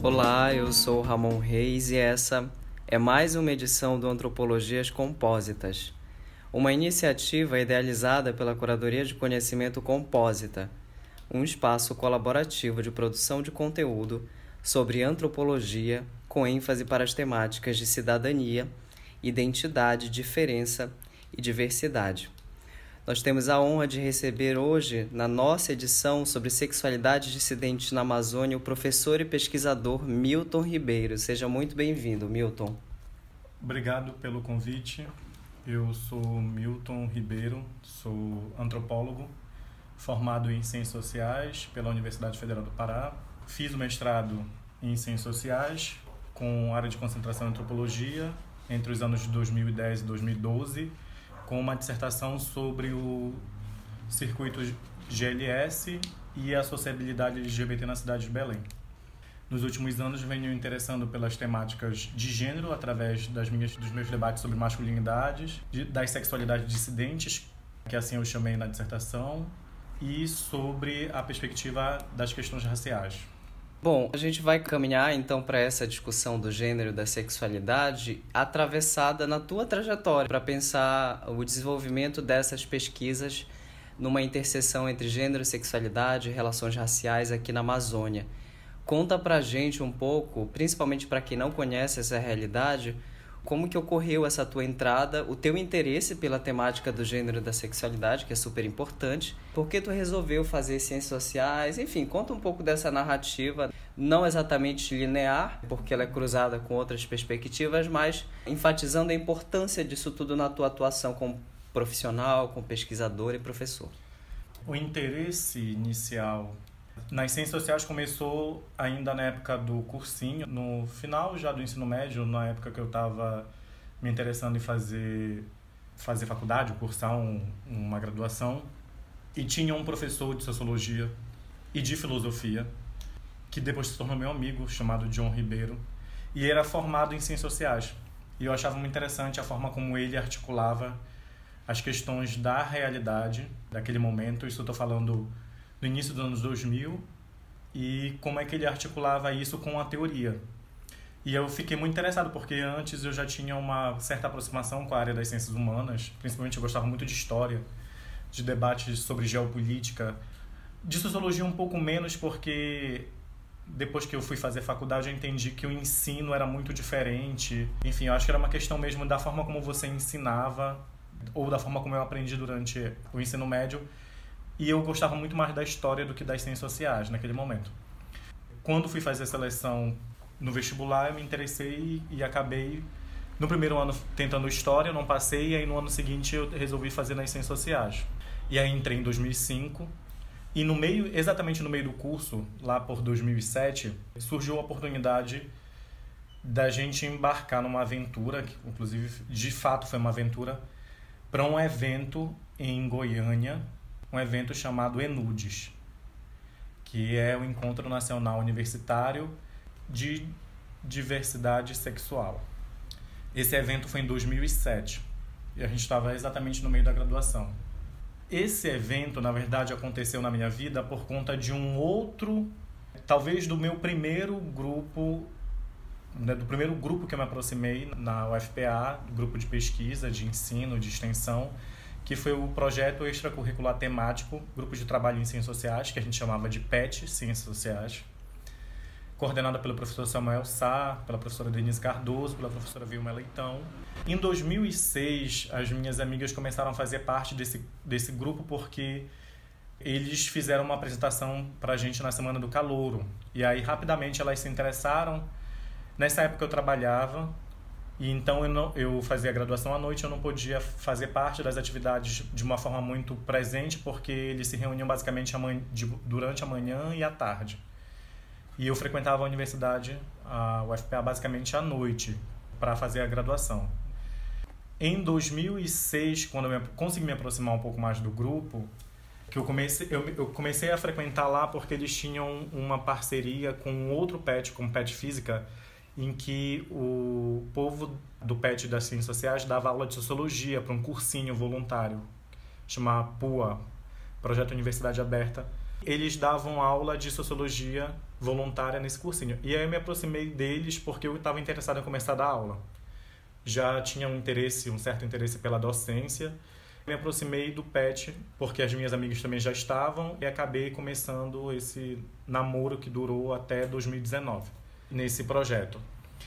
Olá, eu sou Ramon Reis e essa é mais uma edição do Antropologias Compósitas, uma iniciativa idealizada pela Curadoria de Conhecimento Compósita, um espaço colaborativo de produção de conteúdo sobre antropologia com ênfase para as temáticas de cidadania, identidade, diferença e diversidade. Nós temos a honra de receber hoje, na nossa edição sobre sexualidade dissidente na Amazônia, o professor e pesquisador Milton Ribeiro. Seja muito bem-vindo, Milton. Obrigado pelo convite. Eu sou Milton Ribeiro, sou antropólogo, formado em Ciências Sociais pela Universidade Federal do Pará. Fiz o mestrado em Ciências Sociais, com área de concentração em Antropologia, entre os anos de 2010 e 2012, com uma dissertação sobre o circuito GLS e a sociabilidade LGBT na cidade de Belém. Nos últimos anos venho interessando pelas temáticas de gênero através dos meus debates sobre masculinidades, das sexualidades dissidentes, que assim eu chamei na dissertação, e sobre a perspectiva das questões raciais. Bom, a gente vai caminhar então para essa discussão do gênero e da sexualidade atravessada na tua trajetória, para pensar o desenvolvimento dessas pesquisas numa interseção entre gênero, sexualidade e relações raciais aqui na Amazônia. Conta pra gente um pouco, principalmente para quem não conhece essa realidade, como que ocorreu essa tua entrada, o teu interesse pela temática do gênero e da sexualidade, que é super importante, por que tu resolveu fazer ciências sociais, enfim, conta um pouco dessa narrativa, não exatamente linear, porque ela é cruzada com outras perspectivas, mas enfatizando a importância disso tudo na tua atuação como profissional, como pesquisador e professor. O interesse inicial nas ciências sociais começou ainda na época do cursinho, no final já do ensino médio, na época que eu estava me interessando em fazer faculdade, cursar uma graduação. E tinha um professor de sociologia e de filosofia, que depois se tornou meu amigo, chamado John Ribeiro, e era formado em ciências sociais. E eu achava muito interessante a forma como ele articulava as questões da realidade daquele momento. Isso eu estou falando no início dos anos 2000, e como é que ele articulava isso com a teoria. E eu fiquei muito interessado, porque antes eu já tinha uma certa aproximação com a área das ciências humanas, principalmente eu gostava muito de história, de debates sobre geopolítica, de sociologia um pouco menos, porque depois que eu fui fazer faculdade eu entendi que o ensino era muito diferente. Enfim, eu acho que era uma questão mesmo da forma como você ensinava, ou da forma como eu aprendi durante o ensino médio. E eu gostava muito mais da história do que das ciências sociais naquele momento. Quando fui fazer a seleção no vestibular, eu me interessei e acabei, no primeiro ano, tentando história, não passei, e aí no ano seguinte eu resolvi fazer nas ciências sociais. E aí entrei em 2005, e exatamente no meio do curso, lá por 2007, surgiu a oportunidade da gente embarcar numa aventura, que inclusive de fato foi uma aventura, para um evento em Goiânia, um evento chamado ENUDES, que é o Encontro Nacional Universitário de Diversidade Sexual. Esse evento foi em 2007 e a gente estava exatamente no meio da graduação. Esse evento, na verdade, aconteceu na minha vida por conta de um outro, talvez do meu primeiro grupo, do primeiro grupo que eu me aproximei na UFPA, do grupo de pesquisa, de ensino, de extensão, que foi o projeto extracurricular temático, Grupo de Trabalho em Ciências Sociais, que a gente chamava de PET, Ciências Sociais, coordenada pelo professor Samuel Sá, pela professora Denise Cardoso, pela professora Vilma Leitão. Em 2006, as minhas amigas começaram a fazer parte desse grupo porque eles fizeram uma apresentação para a gente na Semana do Calouro. E aí, rapidamente, elas se interessaram. Nessa época, eu trabalhava, e então eu fazia a graduação à noite, eu não podia fazer parte das atividades de uma forma muito presente, porque eles se reuniam basicamente durante a manhã e à tarde. E eu frequentava a universidade, a UFPA, basicamente à noite, para fazer a graduação. Em 2006, quando eu consegui me aproximar um pouco mais do grupo, que eu comecei a frequentar lá porque eles tinham uma parceria com outro PET, com PET Física, em que o povo do PET das Ciências Sociais dava aula de Sociologia para um cursinho voluntário, chamado PUA, Projeto Universidade Aberta. Eles davam aula de sociologia voluntária nesse cursinho. E aí eu me aproximei deles porque eu estava interessado em começar a dar aula. Já tinha um certo interesse pela docência. Me aproximei do PET porque as minhas amigas também já estavam e acabei começando esse namoro que durou até 2019, nesse projeto.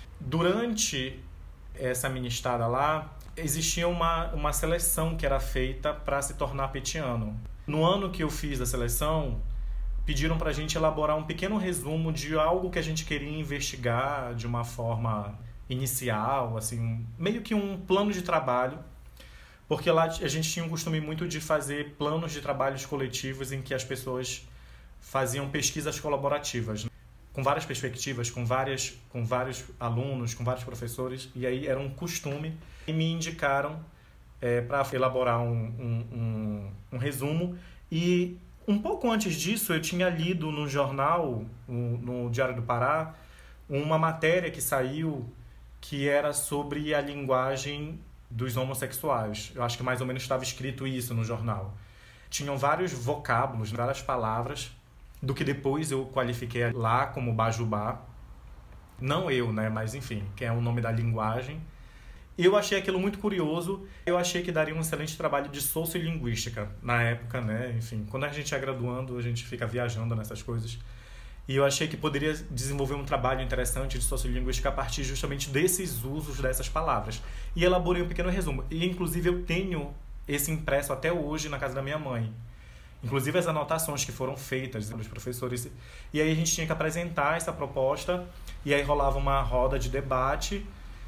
Durante essa minha estada lá, existia uma seleção que era feita para se tornar petiano. No ano que eu fiz a seleção, pediram para a gente elaborar um pequeno resumo de algo que a gente queria investigar de uma forma inicial, assim, meio que um plano de trabalho, porque lá a gente tinha um costume muito de fazer planos de trabalhos coletivos em que as pessoas faziam pesquisas colaborativas, com várias perspectivas, com vários alunos, com vários professores, e aí era um costume, e me indicaram para elaborar um resumo. E um pouco antes disso, eu tinha lido no jornal, no Diário do Pará, uma matéria que saiu que era sobre a linguagem dos homossexuais. Eu acho que mais ou menos estava escrito isso no jornal. Tinham vários vocábulos, várias palavras, do que depois eu qualifiquei lá como bajubá. Não eu, né? Mas enfim, que é o nome da linguagem. Eu achei aquilo muito curioso. Eu achei que daria um excelente trabalho de sociolinguística na época, né? Enfim, quando a gente é graduando, a gente fica viajando nessas coisas. E eu achei que poderia desenvolver um trabalho interessante de sociolinguística a partir justamente desses usos dessas palavras. E elaborei um pequeno resumo. E, inclusive, eu tenho esse impresso até hoje na casa da minha mãe. Inclusive, as anotações que foram feitas pelos professores. E aí a gente tinha que apresentar essa proposta. E aí rolava uma roda de debate.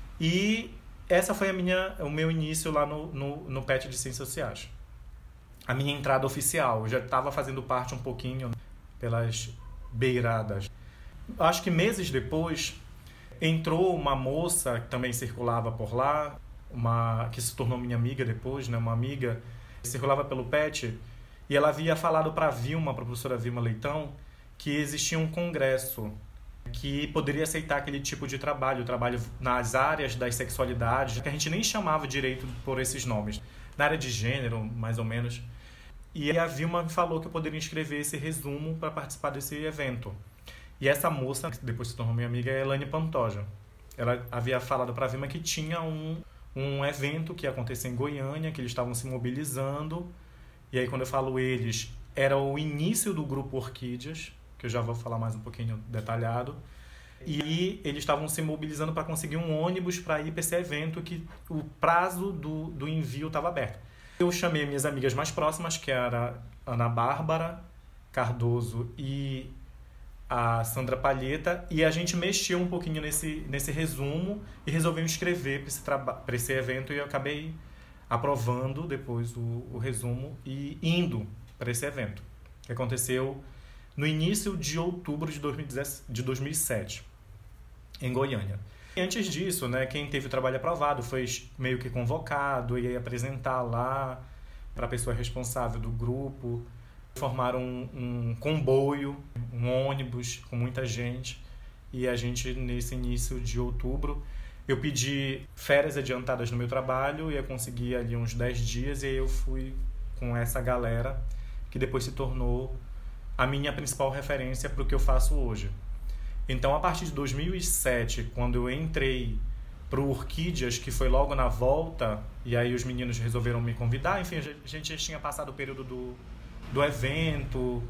E essa foi o meu início lá no PET de Ciências Sociais. A minha entrada oficial. Eu já estava fazendo parte um pouquinho pelas beiradas. Acho que meses depois entrou uma moça que também circulava por lá, que se tornou minha amiga depois, né? Uma amiga que circulava pelo PET, e ela havia falado para a professora Vilma Leitão, que existia um congresso que poderia aceitar aquele tipo de trabalho nas áreas das sexualidades, que a gente nem chamava direito por esses nomes, na área de gênero, mais ou menos. E a Vilma me falou que eu poderia escrever esse resumo para participar desse evento. E essa moça, que depois se tornou minha amiga, é a Elaine Pantoja. Ela havia falado para a Vilma que tinha um evento que ia acontecer em Goiânia, que eles estavam se mobilizando. E aí, quando eu falo eles, era o início do grupo Orquídeas, que eu já vou falar mais um pouquinho detalhado. E eles estavam se mobilizando para conseguir um ônibus para ir para esse evento, que o prazo do envio estava aberto. Eu chamei minhas amigas mais próximas, que era a Ana Bárbara Cardoso e a Sandra Palheta, e a gente mexeu um pouquinho nesse resumo e resolvemos escrever para esse evento, e eu acabei aprovando depois o resumo e indo para esse evento, que aconteceu no início de outubro de 2007, em Goiânia. E antes disso, né, quem teve o trabalho aprovado foi meio que convocado e ia apresentar lá para a pessoa responsável do grupo. Formaram um comboio, um ônibus com muita gente. E a gente, nesse início de outubro, eu pedi férias adiantadas no meu trabalho e eu consegui ali uns 10 dias. E aí eu fui com essa galera que depois se tornou a minha principal referência para o que eu faço hoje. Então, a partir de 2007, quando eu entrei para o Orquídeas, que foi logo na volta, e aí os meninos resolveram me convidar, enfim, a gente já tinha passado o período do evento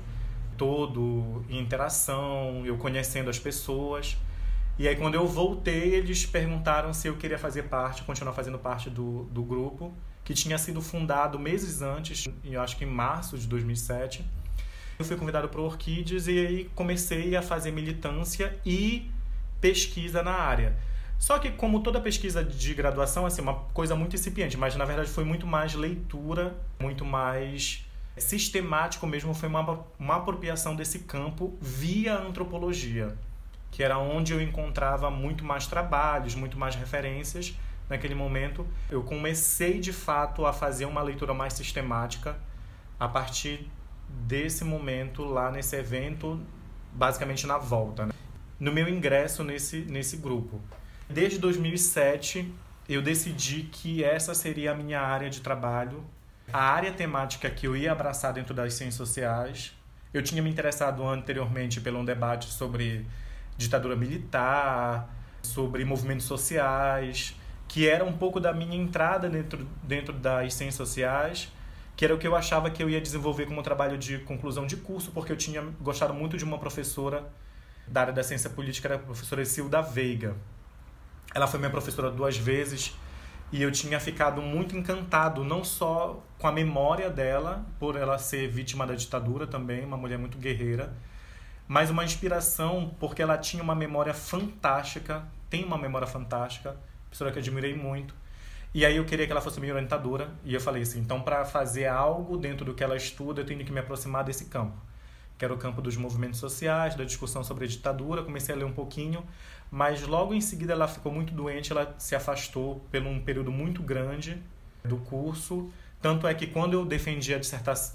todo, em interação, eu conhecendo as pessoas. E aí, quando eu voltei, eles perguntaram se eu queria continuar fazendo parte do grupo, que tinha sido fundado meses antes, eu acho que em março de 2007. Eu fui convidado para o Orquídeas e aí comecei a fazer militância e pesquisa na área. Só que, como toda pesquisa de graduação, assim, uma coisa muito incipiente, mas na verdade foi muito mais leitura, muito mais sistemático mesmo, foi uma apropriação desse campo via antropologia, que era onde eu encontrava muito mais trabalhos, muito mais referências. Naquele momento, eu comecei de fato a fazer uma leitura mais sistemática a partir desse momento lá nesse evento, basicamente na volta, né? No meu ingresso nesse grupo. Desde 2007, eu decidi que essa seria a minha área de trabalho, a área temática que eu ia abraçar dentro das ciências sociais, Eu tinha me interessado anteriormente pelo um debate sobre ditadura militar, sobre movimentos sociais, que era um pouco da minha entrada dentro das ciências sociais, que era o que eu achava que eu ia desenvolver como trabalho de conclusão de curso, porque eu tinha gostado muito de uma professora da área da ciência política, era a professora Silda Veiga. Ela foi minha professora 2 vezes e eu tinha ficado muito encantado, não só com a memória dela, por ela ser vítima da ditadura também, uma mulher muito guerreira, mas uma inspiração porque ela tinha uma memória fantástica, tem uma memória fantástica, professora que eu admirei muito. E aí eu queria que ela fosse minha orientadora, e eu falei assim, então para fazer algo dentro do que ela estuda, eu tenho que me aproximar desse campo, que era o campo dos movimentos sociais, da discussão sobre a ditadura. Comecei a ler um pouquinho, mas logo em seguida ela ficou muito doente, ela se afastou por um período muito grande do curso, tanto é que quando eu defendi a dissertação,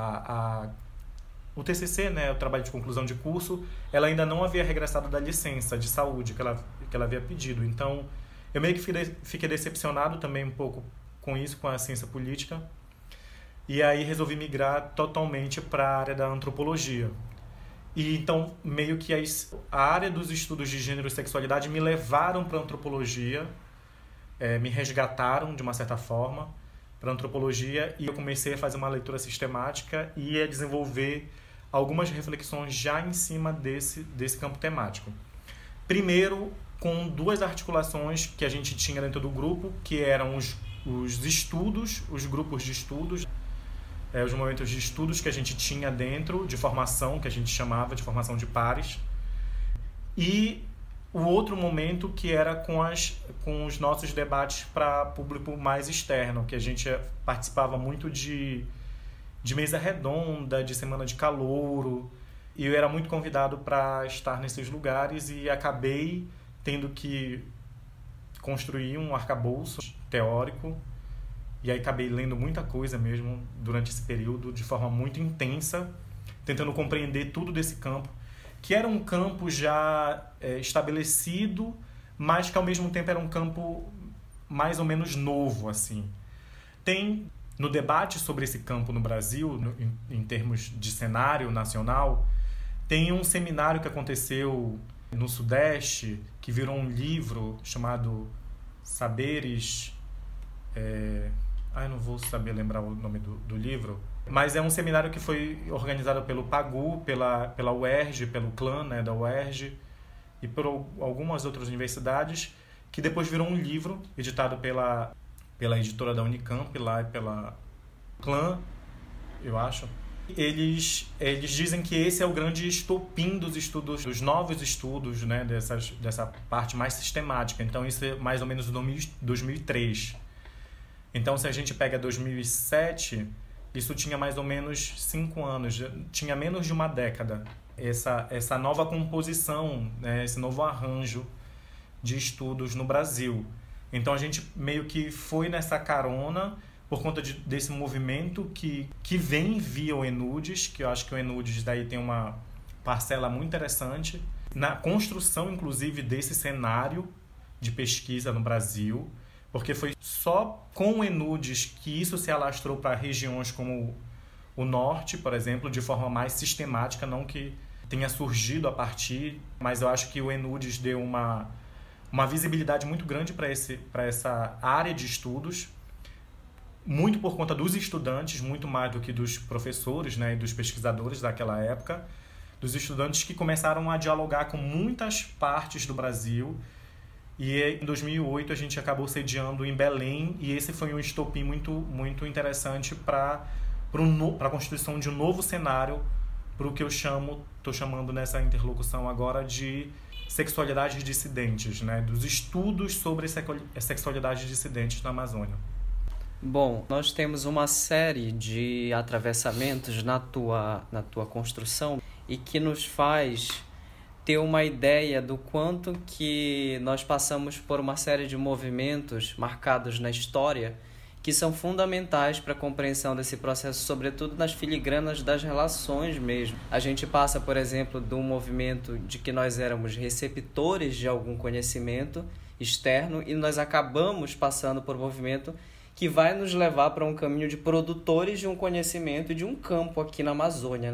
o TCC, né, o trabalho de conclusão de curso, ela ainda não havia regressado da licença de saúde que ela havia pedido. Então, eu meio que fiquei decepcionado também um pouco com isso, com a ciência política. E aí resolvi migrar totalmente para a área da antropologia. E então, meio que a área dos estudos de gênero e sexualidade me levaram para a antropologia, me resgataram, de uma certa forma, para a antropologia, e eu comecei a fazer uma leitura sistemática e a desenvolver algumas reflexões já em cima desse campo temático. Primeiro, com 2 articulações que a gente tinha dentro do grupo, que eram os estudos, os grupos de estudos, os momentos de estudos que a gente tinha dentro, de formação, que a gente chamava de formação de pares, e o outro momento que era com os nossos debates para público mais externo, que a gente participava muito de mesa redonda, de semana de calouro, e eu era muito convidado para estar nesses lugares e acabei tendo que construir um arcabouço teórico, e aí acabei lendo muita coisa mesmo durante esse período, de forma muito intensa, tentando compreender tudo desse campo, que era um campo já estabelecido, mas que ao mesmo tempo era um campo mais ou menos novo, assim. Tem, no debate sobre esse campo no Brasil, em termos de cenário nacional, tem um seminário que aconteceu no Sudeste, que virou um livro chamado Saberes... não vou saber lembrar o nome do livro, mas é um seminário que foi organizado pelo PAGU, pela UERJ, pelo CLAN, né, da UERJ, e por algumas outras universidades, que depois virou um livro editado pela editora da Unicamp, lá pela CLAN, eu acho. Eles dizem que esse é o grande estopim dos estudos, dos novos estudos, né, dessa parte mais sistemática. Então, isso é mais ou menos 2003. Então, se a gente pega 2007, isso tinha mais ou menos 5 anos, tinha menos de uma década. Essa nova composição, né, esse novo arranjo de estudos no Brasil. Então, a gente meio que foi nessa carona por conta desse movimento que vem via o ENUDES, que eu acho que o ENUDES daí tem uma parcela muito interessante na construção, inclusive, desse cenário de pesquisa no Brasil, porque foi só com o ENUDES que isso se alastrou para regiões como o Norte, por exemplo, de forma mais sistemática, não que tenha surgido a partir, mas eu acho que o ENUDES deu uma visibilidade muito grande para essa área de estudos, muito por conta dos estudantes, muito mais do que dos professores, né, e dos pesquisadores daquela época, dos estudantes que começaram a dialogar com muitas partes do Brasil. E em 2008 a gente acabou sediando em Belém, e esse foi um estopim muito, muito interessante para a constituição de um novo cenário, para o que estou chamando nessa interlocução agora de sexualidades dissidentes, né, dos estudos sobre sexualidades dissidentes na Amazônia. Bom, nós temos uma série de atravessamentos na tua construção e que nos faz ter uma ideia do quanto que nós passamos por uma série de movimentos marcados na história que são fundamentais para a compreensão desse processo, sobretudo nas filigranas das relações mesmo. A gente passa, por exemplo, de um movimento de que nós éramos receptores de algum conhecimento externo e nós acabamos passando por um movimento que vai nos levar para um caminho de produtores de um conhecimento e de um campo aqui na Amazônia, né?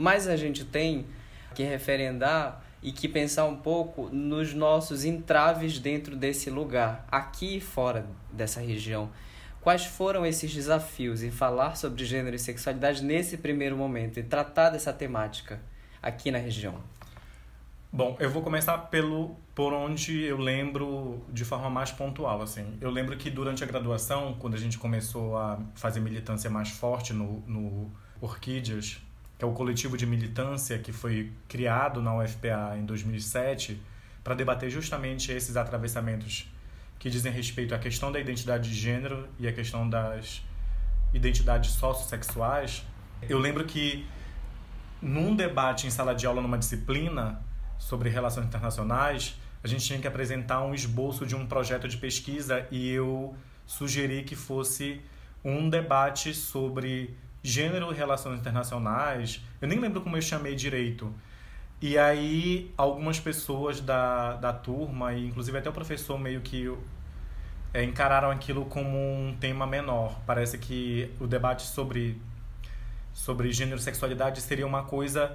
Mas a gente tem que referendar e que pensar um pouco nos nossos entraves dentro desse lugar, aqui e fora dessa região. Quais foram esses desafios em falar sobre gênero e sexualidade nesse primeiro momento e tratar dessa temática aqui na região? Bom, eu vou começar por onde eu lembro de forma mais pontual, assim. Eu lembro que durante a graduação, quando a gente começou a fazer militância mais forte no Orquídeas, que é o coletivo de militância que foi criado na UFPA em 2007 para debater justamente esses atravessamentos que dizem respeito à questão da identidade de gênero e à questão das identidades sociossexuais. Eu lembro que num debate em sala de aula numa disciplina sobre relações internacionais, a gente tinha que apresentar um esboço de um projeto de pesquisa e eu sugeri que fosse um debate sobre gênero e relações internacionais. Eu nem lembro como eu chamei direito. E aí algumas pessoas da turma, e inclusive até o professor meio que encararam aquilo como um tema menor. Parece que o debate sobre gênero e sexualidade seria uma coisa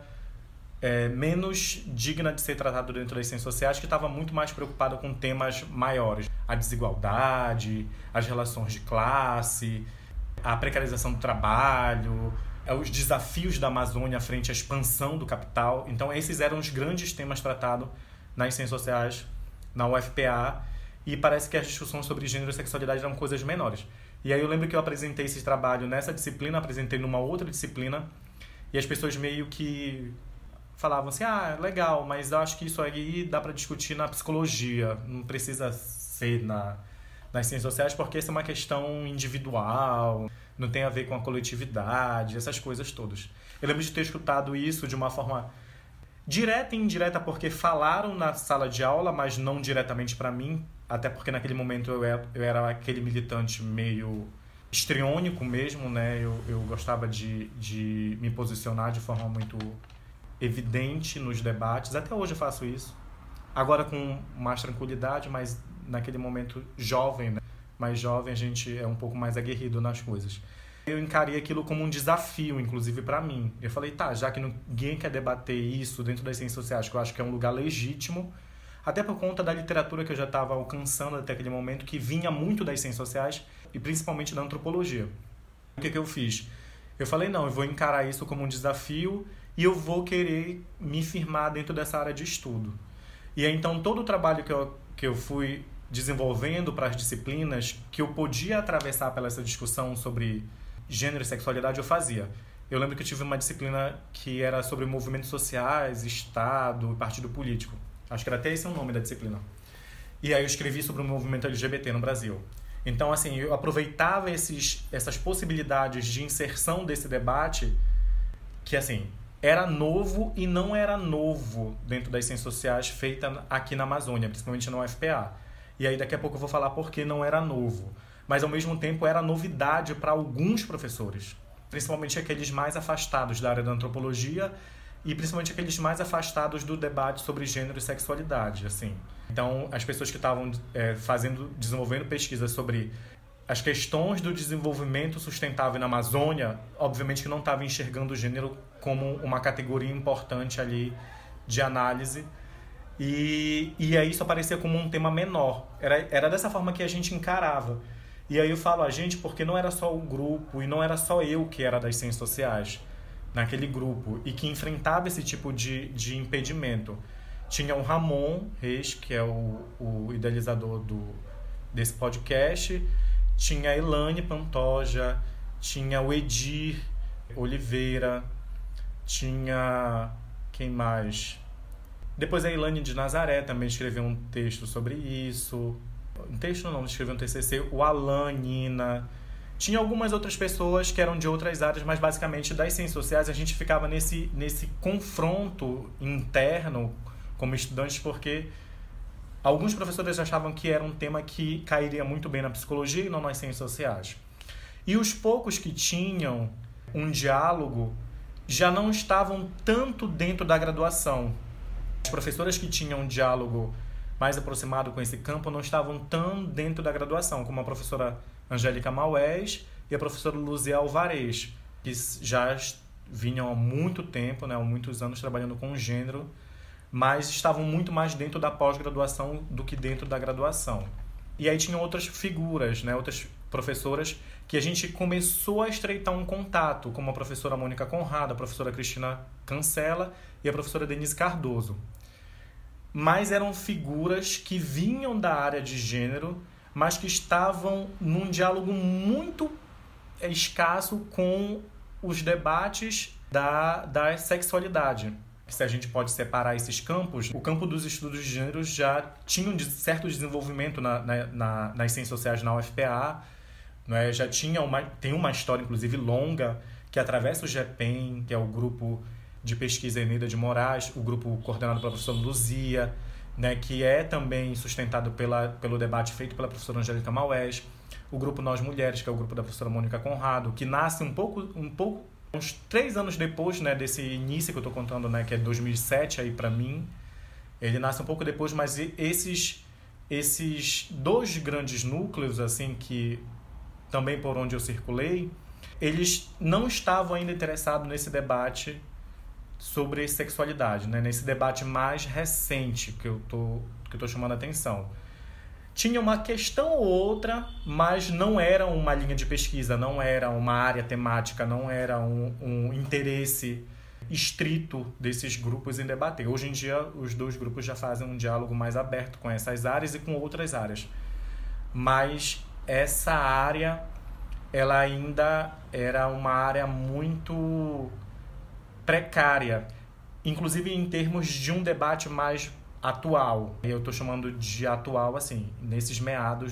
menos digna de ser tratado dentro das ciências sociais, que estava muito mais preocupada com temas maiores. A desigualdade, as relações de classe, a precarização do trabalho, os desafios da Amazônia frente à expansão do capital. Então, esses eram os grandes temas tratados nas ciências sociais, na UFPA, e parece que as discussões sobre gênero e sexualidade eram coisas menores. E aí eu lembro que eu apresentei esse trabalho nessa disciplina, apresentei numa outra disciplina, e as pessoas meio que falavam assim, legal, mas eu acho que isso aí dá para discutir na psicologia, não precisa ser nas ciências sociais, porque essa é uma questão individual, não tem a ver com a coletividade, essas coisas todas. Eu lembro de ter escutado isso de uma forma direta e indireta, porque falaram na sala de aula, mas não diretamente para mim, até porque naquele momento eu era aquele militante meio histriônico mesmo, né? Eu gostava de me posicionar de forma muito evidente nos debates. Até hoje eu faço isso. Agora com mais tranquilidade, mas naquele momento jovem, né? Mais jovem, a gente é um pouco mais aguerrido nas coisas. Eu encarei aquilo como um desafio, inclusive para mim. Eu falei, já que ninguém quer debater isso dentro das ciências sociais, que eu acho que é um lugar legítimo, até por conta da literatura que eu já estava alcançando até aquele momento, que vinha muito das ciências sociais e principalmente da antropologia. O que eu fiz? Eu falei, eu vou encarar isso como um desafio e eu vou querer me firmar dentro dessa área de estudo. E aí, então, todo o trabalho que eu fui desenvolvendo para as disciplinas, que eu podia atravessar pela essa discussão sobre gênero e sexualidade, eu fazia. Eu lembro que eu tive uma disciplina que era sobre movimentos sociais, Estado e partido político. Acho que era até esse o nome da disciplina. E aí eu escrevi sobre o movimento LGBT no Brasil. Então, assim, eu aproveitava essas possibilidades de inserção desse debate que, assim, era novo e não era novo dentro das ciências sociais feita aqui na Amazônia, principalmente na UFPA. E aí daqui a pouco eu vou falar por que não era novo. Mas ao mesmo tempo era novidade para alguns professores, principalmente aqueles mais afastados da área da antropologia e principalmente aqueles mais afastados do debate sobre gênero e sexualidade, assim. Então, as pessoas que estavam desenvolvendo pesquisas sobre as questões do desenvolvimento sustentável na Amazônia, obviamente que não estavam enxergando o gênero como uma categoria importante ali de análise. E aí isso aparecia como um tema menor. Era dessa forma que a gente encarava. E aí eu falo a gente porque não era só o grupo e não era só eu que era das ciências sociais naquele grupo e que enfrentava esse tipo de impedimento. Tinha o Ramon Reis, que é o idealizador desse podcast, tinha a Elane Pantoja, tinha o Edir Oliveira, tinha... quem mais? Depois a Elane de Nazaré também escreveu um texto sobre isso. Um texto não, escreveu um TCC. O Alan, Nina. Tinha algumas outras pessoas que eram de outras áreas, mas basicamente das ciências sociais a gente ficava nesse confronto interno como estudantes, porque alguns professores achavam que era um tema que cairia muito bem na psicologia e não nas ciências sociais. E os poucos que tinham um diálogo já não estavam tanto dentro da graduação. As professoras que tinham um diálogo mais aproximado com esse campo não estavam tão dentro da graduação, como a professora Angélica Maués e a professora Luzia Alvarez, que já vinham há muito tempo, né, há muitos anos trabalhando com gênero, mas estavam muito mais dentro da pós-graduação do que dentro da graduação. E aí tinham outras figuras, né, outras professoras que a gente começou a estreitar um contato, como a professora Mônica Conrado, a professora Cristina Cancela e a professora Denise Cardoso. Mas eram figuras que vinham da área de gênero, mas que estavam num diálogo muito escasso com os debates da sexualidade. Se a gente pode separar esses campos, o campo dos estudos de gênero já tinha um certo desenvolvimento nas ciências sociais na UFPA, né? Já tem uma história, inclusive, longa, que atravessa o GEPEN, que é o grupo de pesquisa Eneida de Moraes, o grupo coordenado pela professora Luzia, né, que é também sustentado pelo debate feito pela professora Angélica Maués, o grupo Nós Mulheres, que é o grupo da professora Mônica Conrado, que nasce uns 3 anos depois, né, desse início que eu estou contando, né, que é 2007 aí para mim. Ele nasce um pouco depois, mas esses 2 grandes núcleos, assim, que também por onde eu circulei, eles não estavam ainda interessados nesse debate sobre sexualidade, né, nesse debate mais recente que eu tô chamando a atenção. Tinha uma questão ou outra, mas não era uma linha de pesquisa, não era uma área temática, não era um interesse estrito desses grupos em debater. Hoje em dia, os 2 grupos já fazem um diálogo mais aberto com essas áreas e com outras áreas. Mas essa área, ela ainda era uma área muito precária, inclusive em termos de um debate mais atual. Eu estou chamando de atual, assim, nesses meados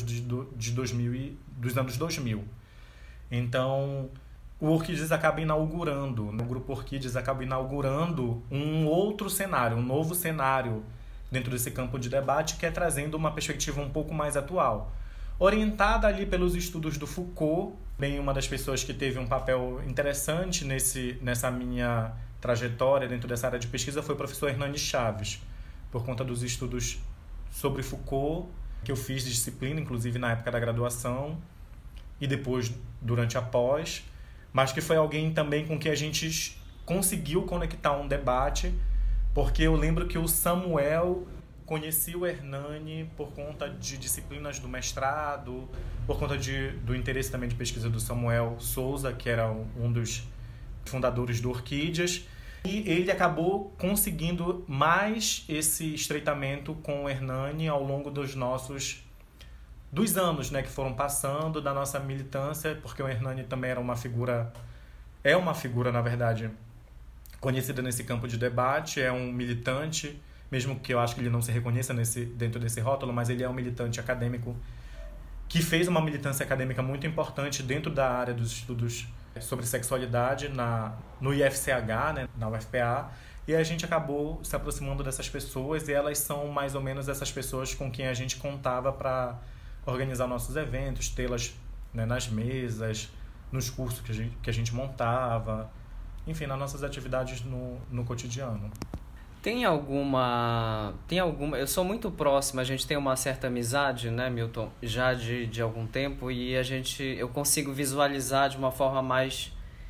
dos anos 2000. Então, o Orquídeas acaba inaugurando, o grupo Orquídeas acaba inaugurando um outro cenário, um novo cenário dentro desse campo de debate, que é trazendo uma perspectiva um pouco mais atual, orientada ali pelos estudos do Foucault. Bem, uma das pessoas que teve um papel interessante nessa minha trajetória dentro dessa área de pesquisa foi o professor Hernani Chaves, por conta dos estudos sobre Foucault, que eu fiz de disciplina, inclusive na época da graduação, e depois durante a pós, mas que foi alguém também com quem a gente conseguiu conectar um debate, porque eu lembro que o Samuel conhecia o Hernani por conta de disciplinas do mestrado, por conta do interesse também de pesquisa do Samuel Souza, que era um dos fundadores do Orquídeas, e ele acabou conseguindo mais esse estreitamento com o Hernani ao longo dos anos, né, que foram passando da nossa militância, porque o Hernani também era uma figura, na verdade, conhecida nesse campo de debate, é um militante, mesmo que eu acho que ele não se reconheça dentro desse rótulo, mas ele é um militante acadêmico que fez uma militância acadêmica muito importante dentro da área dos estudos sobre sexualidade no IFCH, né, na UFPA, e a gente acabou se aproximando dessas pessoas, e elas são mais ou menos essas pessoas com quem a gente contava para organizar nossos eventos, tê-las, né, nas mesas, nos cursos que a gente montava, enfim, nas nossas atividades no cotidiano. Tem alguma... Eu sou muito próximo, a gente tem uma certa amizade, né, Milton, já de algum tempo, e eu consigo visualizar de uma forma mais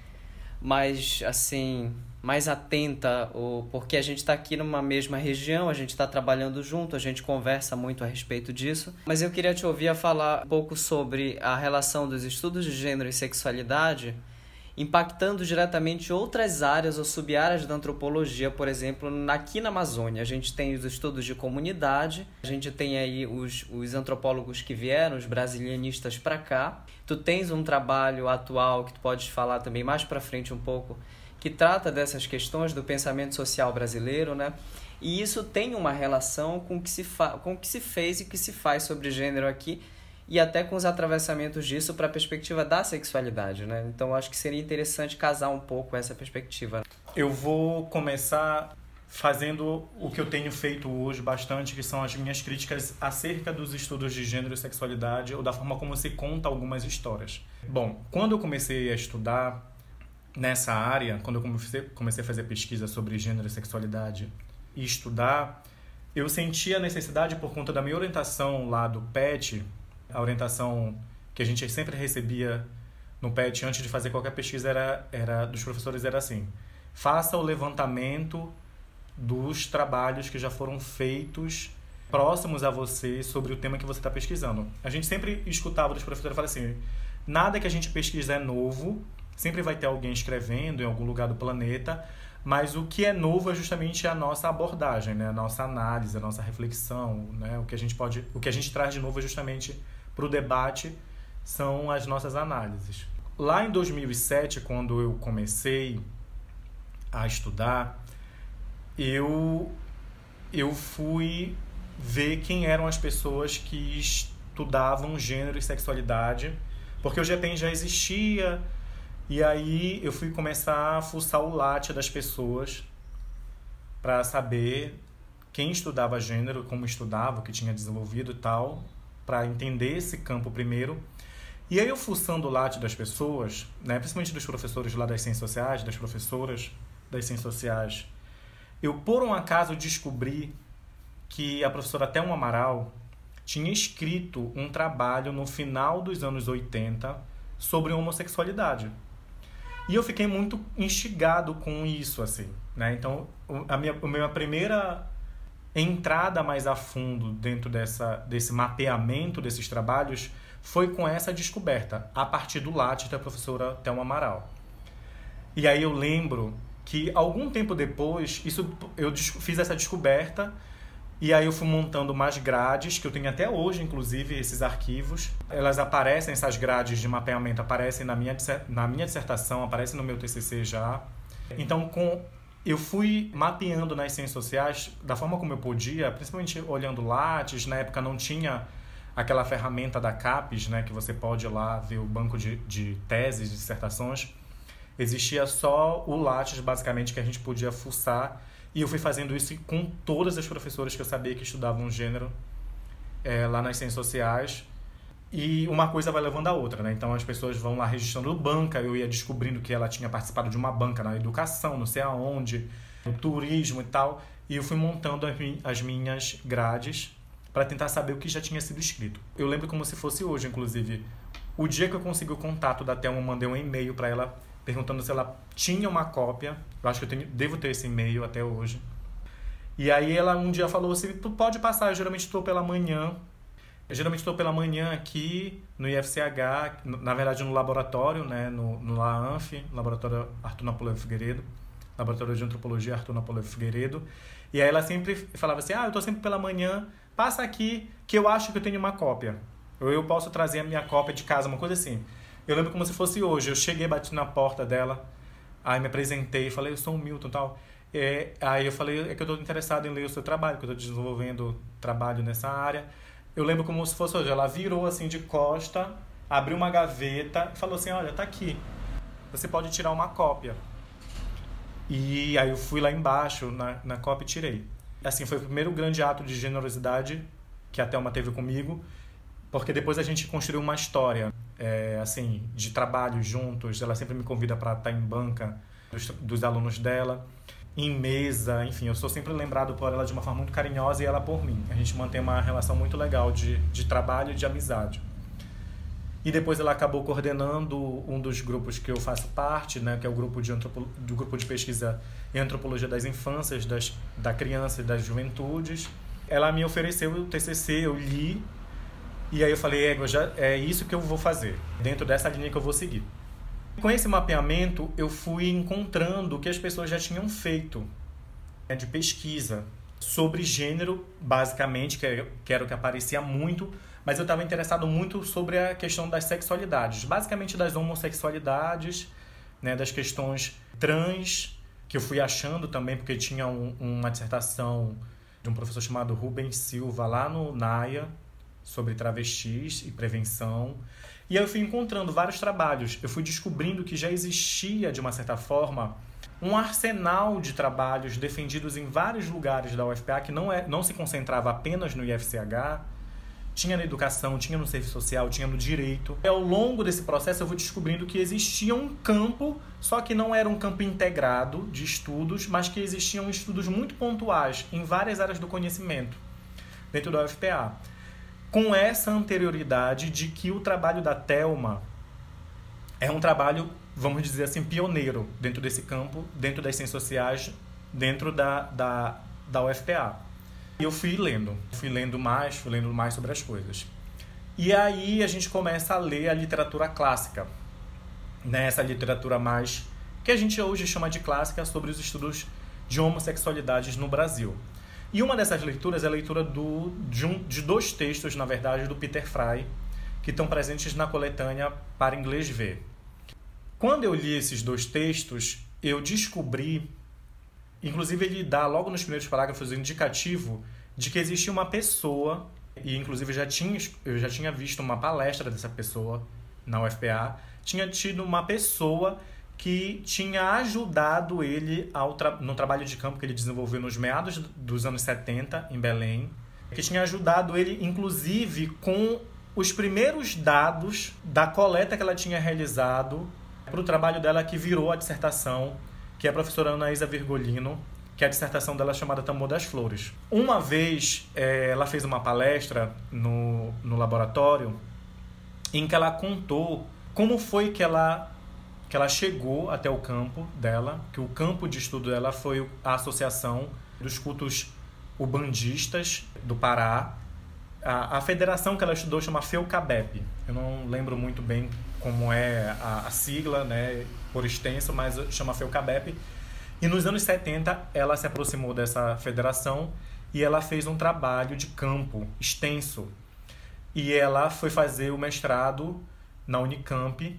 atenta, porque a gente está aqui numa mesma região, a gente está trabalhando junto, a gente conversa muito a respeito disso. Mas eu queria te ouvir falar um pouco sobre a relação dos estudos de gênero e sexualidade impactando diretamente outras áreas ou sub-áreas da antropologia, por exemplo, aqui na Amazônia. A gente tem os estudos de comunidade, a gente tem aí os antropólogos que vieram, os brasilianistas para cá. Tu tens um trabalho atual que tu podes falar também mais para frente um pouco, que trata dessas questões do pensamento social brasileiro, né? E isso tem uma relação com o que se fez e que se faz sobre gênero aqui, e até com os atravessamentos disso para a perspectiva da sexualidade, né? Então, acho que seria interessante casar um pouco essa perspectiva. Eu vou começar fazendo o que eu tenho feito hoje bastante, que são as minhas críticas acerca dos estudos de gênero e sexualidade, ou da forma como se conta algumas histórias. Bom, quando eu comecei a estudar nessa área, quando eu comecei a fazer pesquisa sobre gênero e sexualidade e estudar, eu senti a necessidade, por conta da minha orientação lá do PET, a orientação que a gente sempre recebia no PET, antes de fazer qualquer pesquisa, era dos professores era assim: faça o levantamento dos trabalhos que já foram feitos próximos a você sobre o tema que você está pesquisando. A gente sempre escutava dos professores falar assim: nada que a gente pesquisa é novo, sempre vai ter alguém escrevendo em algum lugar do planeta, mas o que é novo é justamente a nossa abordagem, né? A nossa análise, a nossa reflexão, né? O que a gente traz de novo é justamente para o debate são as nossas análises. Lá em 2007, quando eu comecei a estudar, eu fui ver quem eram as pessoas que estudavam gênero e sexualidade, porque o GEPEN já existia, e aí eu fui começar a fuçar o latte das pessoas para saber quem estudava gênero, como estudava, o que tinha desenvolvido e tal, para entender esse campo primeiro. E aí eu fuçando o latte das pessoas, né, principalmente dos professores lá das ciências sociais, das professoras das ciências sociais, eu por um acaso descobri que a professora Thelma Amaral tinha escrito um trabalho no final dos anos 80 sobre homossexualidade. E eu fiquei muito instigado com isso, assim, né? Então, a minha primeira entrada mais a fundo dentro desse mapeamento desses trabalhos foi com essa descoberta, a partir do latte da professora Thelma Amaral. E aí eu lembro que algum tempo depois, eu fiz essa descoberta, e aí eu fui montando umas grades, que eu tenho até hoje, inclusive, esses arquivos. Elas aparecem, essas grades de mapeamento aparecem na minha dissertação, aparecem no meu TCC já. Então, eu fui mapeando nas ciências sociais da forma como eu podia, principalmente olhando Lattes. Na época não tinha aquela ferramenta da CAPES, né, que você pode ir lá ver o banco de teses, de dissertações. Existia só o Lattes, basicamente, que a gente podia fuçar. E eu fui fazendo isso com todas as professoras que eu sabia que estudavam gênero lá nas ciências sociais. E uma coisa vai levando a outra, né? Então as pessoas vão lá registrando banca, eu ia descobrindo que ela tinha participado de uma banca na educação, não sei aonde, no turismo e tal. E eu fui montando as minhas grades para tentar saber o que já tinha sido escrito. Eu lembro como se fosse hoje, inclusive. O dia que eu consegui o contato da Thelma, eu mandei um e-mail para ela perguntando se ela tinha uma cópia. Eu acho que devo ter esse e-mail até hoje. E aí ela um dia falou assim: tu pode passar, eu geralmente estou pela manhã. Eu geralmente estou pela manhã aqui no IFCH, na verdade no laboratório, né, no LAANF, Laboratório Arthur Napoleão Figueiredo, Laboratório de Antropologia Arthur Napoleão Figueiredo. E aí ela sempre falava assim: eu estou sempre pela manhã, passa aqui que eu acho que eu tenho uma cópia. Ou eu posso trazer a minha cópia de casa, uma coisa assim. Eu lembro como se fosse hoje. Eu cheguei, bati na porta dela, aí me apresentei, falei: eu sou o Milton e tal. Aí eu falei: é que eu estou interessado em ler o seu trabalho, que eu estou desenvolvendo trabalho nessa área. Eu lembro como se fosse hoje. Ela virou assim de costa, abriu uma gaveta e falou assim: olha, tá aqui, você pode tirar uma cópia. E aí eu fui lá embaixo na cópia e tirei. Assim, foi o primeiro grande ato de generosidade que a Thelma teve comigo, porque depois a gente construiu uma história assim, de trabalho juntos. Ela sempre me convida para estar em banca dos alunos dela, em mesa, enfim, eu sou sempre lembrado por ela de uma forma muito carinhosa e ela por mim. A gente mantém uma relação muito legal de trabalho e de amizade. E depois ela acabou coordenando um dos grupos que eu faço parte, né, que é o grupo do grupo de pesquisa em antropologia das infâncias, da criança e das juventudes. Ela me ofereceu o TCC, eu li, e aí eu falei: é isso que eu vou fazer, dentro dessa linha que eu vou seguir. Com esse mapeamento, eu fui encontrando o que as pessoas já tinham feito de pesquisa sobre gênero, basicamente, que era o que aparecia muito, mas eu estava interessado muito sobre a questão das sexualidades, basicamente das homossexualidades, né, das questões trans, que eu fui achando também, porque tinha uma dissertação de um professor chamado Rubens Silva, lá no NAIA, sobre travestis e prevenção. E aí eu fui encontrando vários trabalhos. Eu fui descobrindo que já existia, de uma certa forma, um arsenal de trabalhos defendidos em vários lugares da UFPA, que não se concentrava apenas no IFCH, tinha na educação, tinha no serviço social, tinha no direito. E ao longo desse processo eu fui descobrindo que existia um campo, só que não era um campo integrado de estudos, mas que existiam estudos muito pontuais em várias áreas do conhecimento dentro da UFPA. Com essa anterioridade de que o trabalho da Thelma é um trabalho, vamos dizer assim, pioneiro dentro desse campo, dentro das ciências sociais, dentro da UFPA. E eu fui lendo mais sobre as coisas. E aí a gente começa a ler a literatura clássica, né? Essa literatura mais que a gente hoje chama de clássica, sobre os estudos de homossexualidades no Brasil. E uma dessas leituras é a leitura de 2 textos, na verdade, do Peter Frey, que estão presentes na coletânea Para Inglês Ver. Quando eu li esses 2 textos, eu descobri, inclusive ele dá logo nos primeiros parágrafos o indicativo de que existia uma pessoa, e inclusive eu já tinha visto uma palestra dessa pessoa na UFPA, tinha tido uma pessoa que tinha ajudado ele no trabalho de campo que ele desenvolveu nos meados dos anos 70, em Belém, que tinha ajudado ele, inclusive, com os primeiros dados da coleta que ela tinha realizado para o trabalho dela que virou a dissertação, que é a professora Anaísa Virgolino, que é a dissertação dela chamada Tambor das Flores. Uma vez, ela fez uma palestra no laboratório em que ela contou como foi que ela chegou até o campo dela, que o campo de estudo dela foi a Associação dos Cultos Ubandistas do Pará. A federação que ela estudou chama FEUCABEP. Eu não lembro muito bem como é a sigla, né, por extenso, mas chama FEUCABEP. E nos anos 70 ela se aproximou dessa federação e ela fez um trabalho de campo extenso. E ela foi fazer o mestrado na Unicamp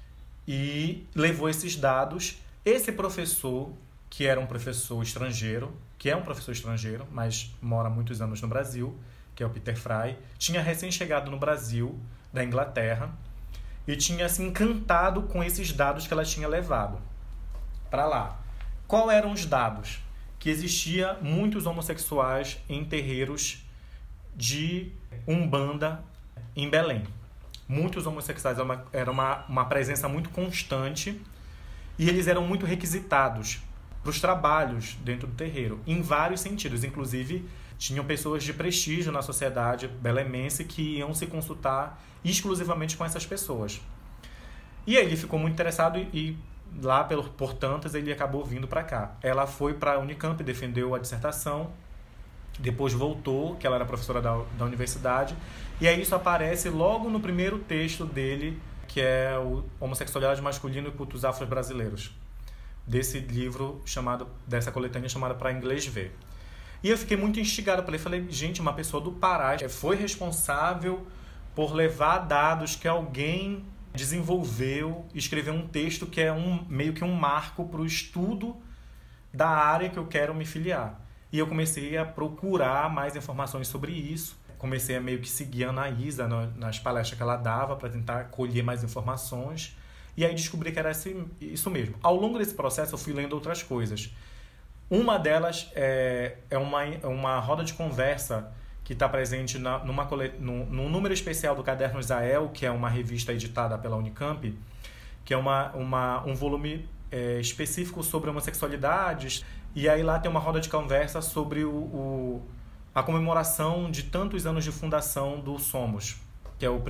e levou esses dados. Esse professor, que era um professor estrangeiro, que é um professor estrangeiro, mas mora há muitos anos no Brasil, que é o Peter Frey, tinha recém-chegado no Brasil, da Inglaterra, e tinha se encantado com esses dados que ela tinha levado para lá. Qual eram os dados? Que existia muitos homossexuais em terreiros de Umbanda em Belém. Muitos homossexuais, era uma presença muito constante, e eles eram muito requisitados para os trabalhos dentro do terreiro, em vários sentidos. Inclusive, tinham pessoas de prestígio na sociedade belemense que iam se consultar exclusivamente com essas pessoas. E aí ele ficou muito interessado e lá por tantas ele acabou vindo para cá. Ela foi para a Unicamp, defendeu a dissertação, depois voltou, que ela era professora da universidade, e aí isso aparece logo no primeiro texto dele, que é o Homossexualidade Masculina e Cultos Afro-Brasileiros, desse livro dessa coletânea chamada Para Inglês Ver. E eu fiquei muito instigado, falei, gente, uma pessoa do Pará foi responsável por levar dados que alguém desenvolveu, escreveu um texto que é meio que um marco para o estudo da área que eu quero me filiar. E eu comecei a procurar mais informações sobre isso. Comecei a meio que seguir a Anaísa nas palestras que ela dava para tentar colher mais informações. E aí descobri que era isso mesmo. Ao longo desse processo eu fui lendo outras coisas. Uma delas é uma roda de conversa que está presente num número especial do Caderno Israel, que é uma revista editada pela Unicamp, que é um volume específico sobre homossexualidades. E aí lá tem uma roda de conversa sobre a comemoração de tantos anos de fundação do Somos, que é o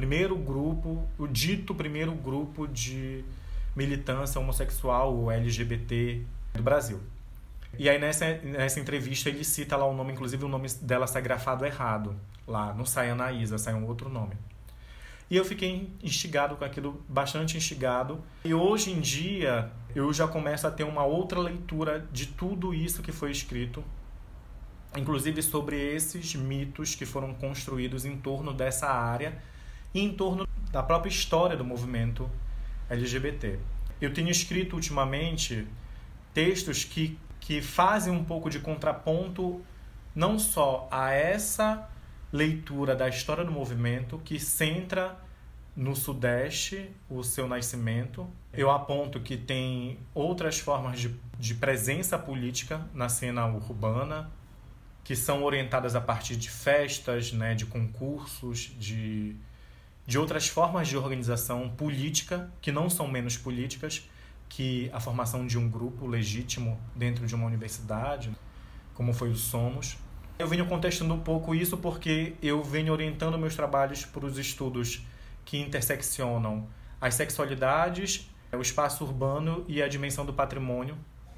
dito primeiro grupo de militância homossexual ou LGBT do Brasil. E aí nessa entrevista ele cita lá o nome, inclusive o nome dela sai grafado errado. Lá não sai Anaísa, sai um outro nome. E eu fiquei instigado com aquilo, bastante instigado. E hoje em dia eu já começo a ter uma outra leitura de tudo isso que foi escrito, inclusive sobre esses mitos que foram construídos em torno dessa área e em torno da própria história do movimento LGBT. Eu tenho escrito ultimamente textos que fazem um pouco de contraponto não só a essa leitura da história do movimento, que centra no Sudeste o seu nascimento. Eu aponto que tem outras formas de presença política na cena urbana, que são orientadas a partir de festas, né, de concursos, de outras formas de organização política, que não são menos políticas que a formação de um grupo legítimo dentro de uma universidade, como foi o Somos. Eu venho contestando um pouco isso porque eu venho orientando meus trabalhos para os estudos que interseccionam as sexualidades, o espaço urbano e a dimensão do patrimônio,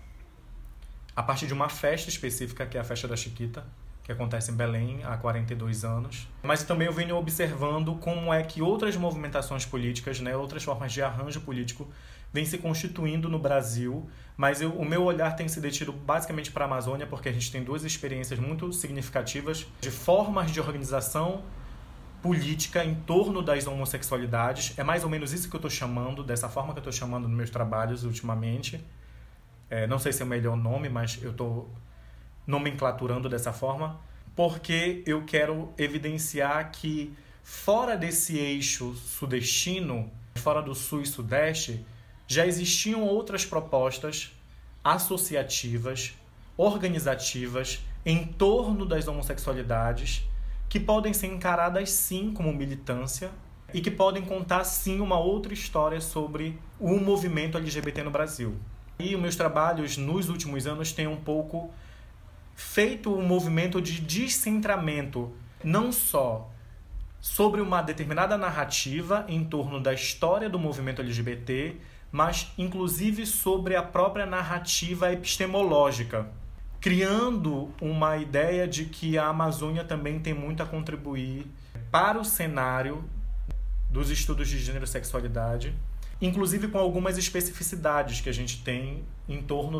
a partir de uma festa específica, que é a Festa da Chiquita, que acontece em Belém há 42 anos. Mas também eu venho observando como é que outras movimentações políticas, né, outras formas de arranjo político, vêm se constituindo no Brasil, mas o meu olhar tem se detido basicamente para a Amazônia, porque a gente tem duas experiências muito significativas de formas de organização política em torno das homossexualidades. É mais ou menos isso que eu estou chamando, dessa forma que eu estou chamando nos meus trabalhos ultimamente. Não sei se é o melhor nome, mas eu estou nomenclaturando dessa forma, porque eu quero evidenciar que fora desse eixo sudestino, fora do sul e sudeste, já existiam outras propostas associativas, organizativas, em torno das homossexualidades, que podem ser encaradas sim como militância e que podem contar sim uma outra história sobre o movimento LGBT no Brasil. E os meus trabalhos nos últimos anos têm um pouco feito um movimento de descentramento, não só sobre uma determinada narrativa em torno da história do movimento LGBT, mas inclusive sobre a própria narrativa epistemológica, criando uma ideia de que a Amazônia também tem muito a contribuir para o cenário dos estudos de gênero e sexualidade, inclusive com algumas especificidades que a gente tem em torno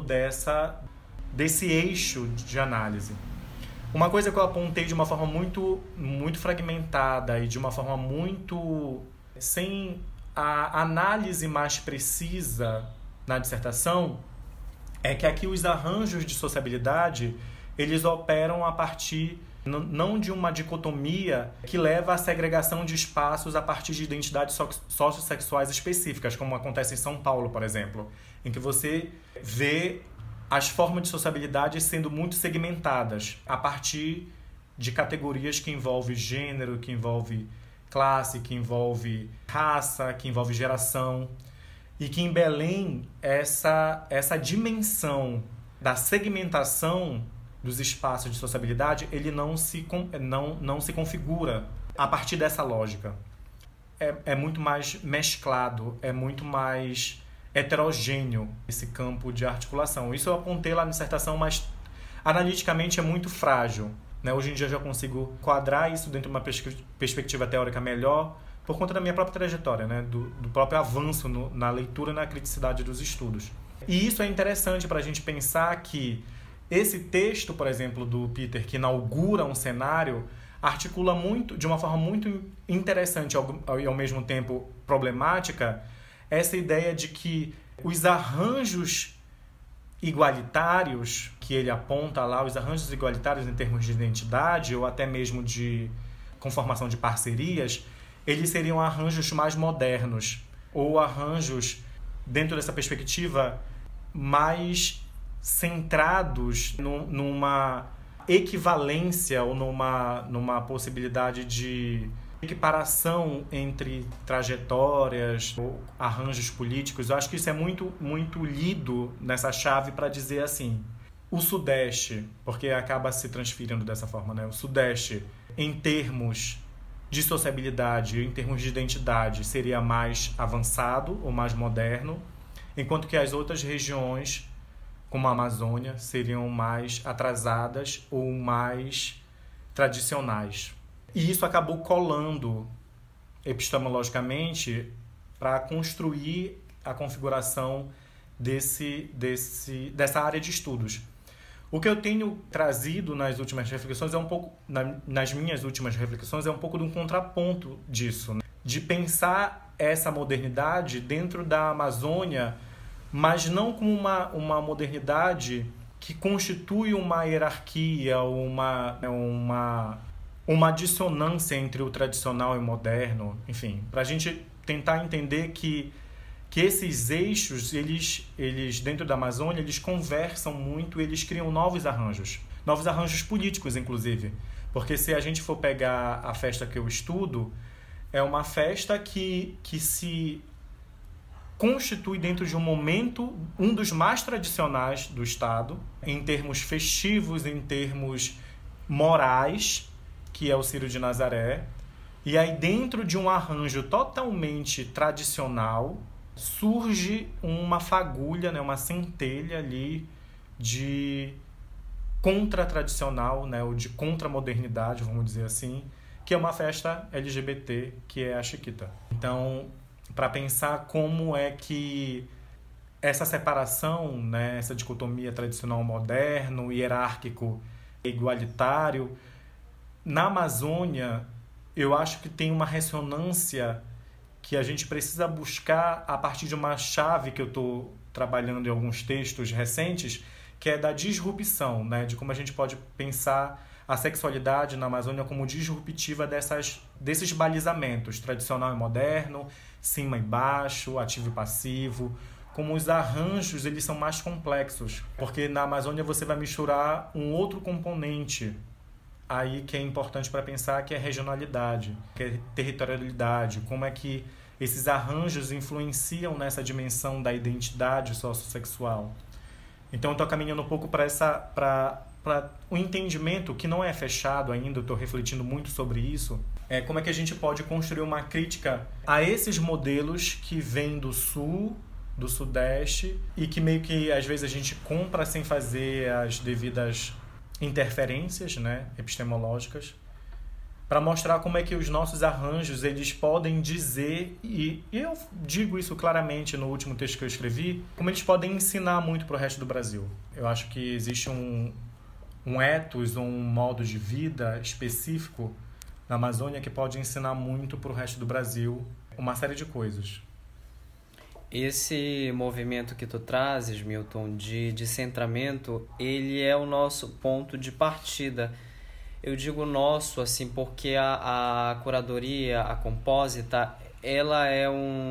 desse eixo de análise. Uma coisa que eu apontei de uma forma muito, muito fragmentada e de uma forma muito sem a análise mais precisa na dissertação é que aqui os arranjos de sociabilidade eles operam a partir não de uma dicotomia que leva à segregação de espaços a partir de identidades sociossexuais específicas, como acontece em São Paulo, por exemplo, em que você vê as formas de sociabilidade sendo muito segmentadas a partir de categorias que envolvem gênero, que envolve classe, que envolve raça, que envolve geração. E que em Belém essa dimensão da segmentação dos espaços de sociabilidade ele não se configura a partir dessa lógica. É muito mais mesclado, é muito mais heterogêneo esse campo de articulação. Isso eu apontei lá na dissertação, mas analiticamente é muito frágil, né? Hoje em dia eu já consigo quadrar isso dentro de uma perspectiva teórica melhor por conta da minha própria trajetória, né? do próprio avanço na leitura e na criticidade dos estudos. E isso é interessante para a gente pensar que esse texto, por exemplo, do Peter, que inaugura um cenário, articula muito, de uma forma muito interessante e ao mesmo tempo problemática, essa ideia de que os arranjos igualitários que ele aponta lá, os arranjos igualitários em termos de identidade ou até mesmo de conformação de parcerias, eles seriam arranjos mais modernos ou arranjos, dentro dessa perspectiva, mais centrados numa equivalência ou numa possibilidade de equiparação entre trajetórias ou arranjos políticos. Eu acho que isso é muito, muito lido nessa chave para dizer assim, o Sudeste, porque acaba se transferindo dessa forma, né? O Sudeste, em termos de sociabilidade, em termos de identidade, seria mais avançado ou mais moderno, enquanto que as outras regiões, como a Amazônia, seriam mais atrasadas ou mais tradicionais. E isso acabou colando epistemologicamente para construir a configuração dessa área de estudos. O que eu tenho trazido nas últimas reflexões é um pouco, nas minhas últimas reflexões, é um pouco de um contraponto disso, né? De pensar essa modernidade dentro da Amazônia, mas não como uma modernidade que constitui uma hierarquia, uma dissonância entre o tradicional e o moderno, enfim, para a gente tentar entender que esses eixos, eles dentro da Amazônia, eles conversam muito, eles criam novos arranjos políticos, inclusive. Porque se a gente for pegar a festa que eu estudo, é uma festa que se constitui dentro de um momento, um dos mais tradicionais do Estado, em termos festivos, em termos morais, que é o Círio de Nazaré, E aí, dentro de um arranjo totalmente tradicional, surge uma fagulha, né, uma centelha ali de contra-tradicional, né, ou de contra-modernidade, vamos dizer assim, que é uma festa LGBT, que é a Chiquita. Então, para pensar como é que essa separação, né, essa dicotomia tradicional moderno, hierárquico, igualitário, na Amazônia, eu acho que tem uma ressonância que a gente precisa buscar a partir de uma chave que eu estou trabalhando em alguns textos recentes, que é da disrupção, né, de como a gente pode pensar a sexualidade na Amazônia como disruptiva desses balizamentos, tradicional e moderno, cima e baixo, ativo e passivo, como os arranjos eles são mais complexos, porque na Amazônia você vai misturar um outro componente aí que é importante para pensar, que é regionalidade, que é territorialidade, como é que esses arranjos influenciam nessa dimensão da identidade sociossexual. Então eu estou caminhando um pouco para um entendimento que não é fechado ainda, eu estou refletindo muito sobre isso, como é que a gente pode construir uma crítica a esses modelos que vêm do Sul, do Sudeste, e que meio que às vezes a gente compra sem fazer as devidas interferências, né, epistemológicas, para mostrar como é que os nossos arranjos eles podem dizer, e eu digo isso claramente no último texto que eu escrevi, como eles podem ensinar muito para o resto do Brasil. Eu acho que existe um ethos, um modo de vida específico na Amazônia que pode ensinar muito para o resto do Brasil uma série de coisas. Esse movimento que tu trazes, Milton, de centramento, ele é o nosso ponto de partida. Eu digo nosso, assim, porque a curadoria, a Compósita, ela é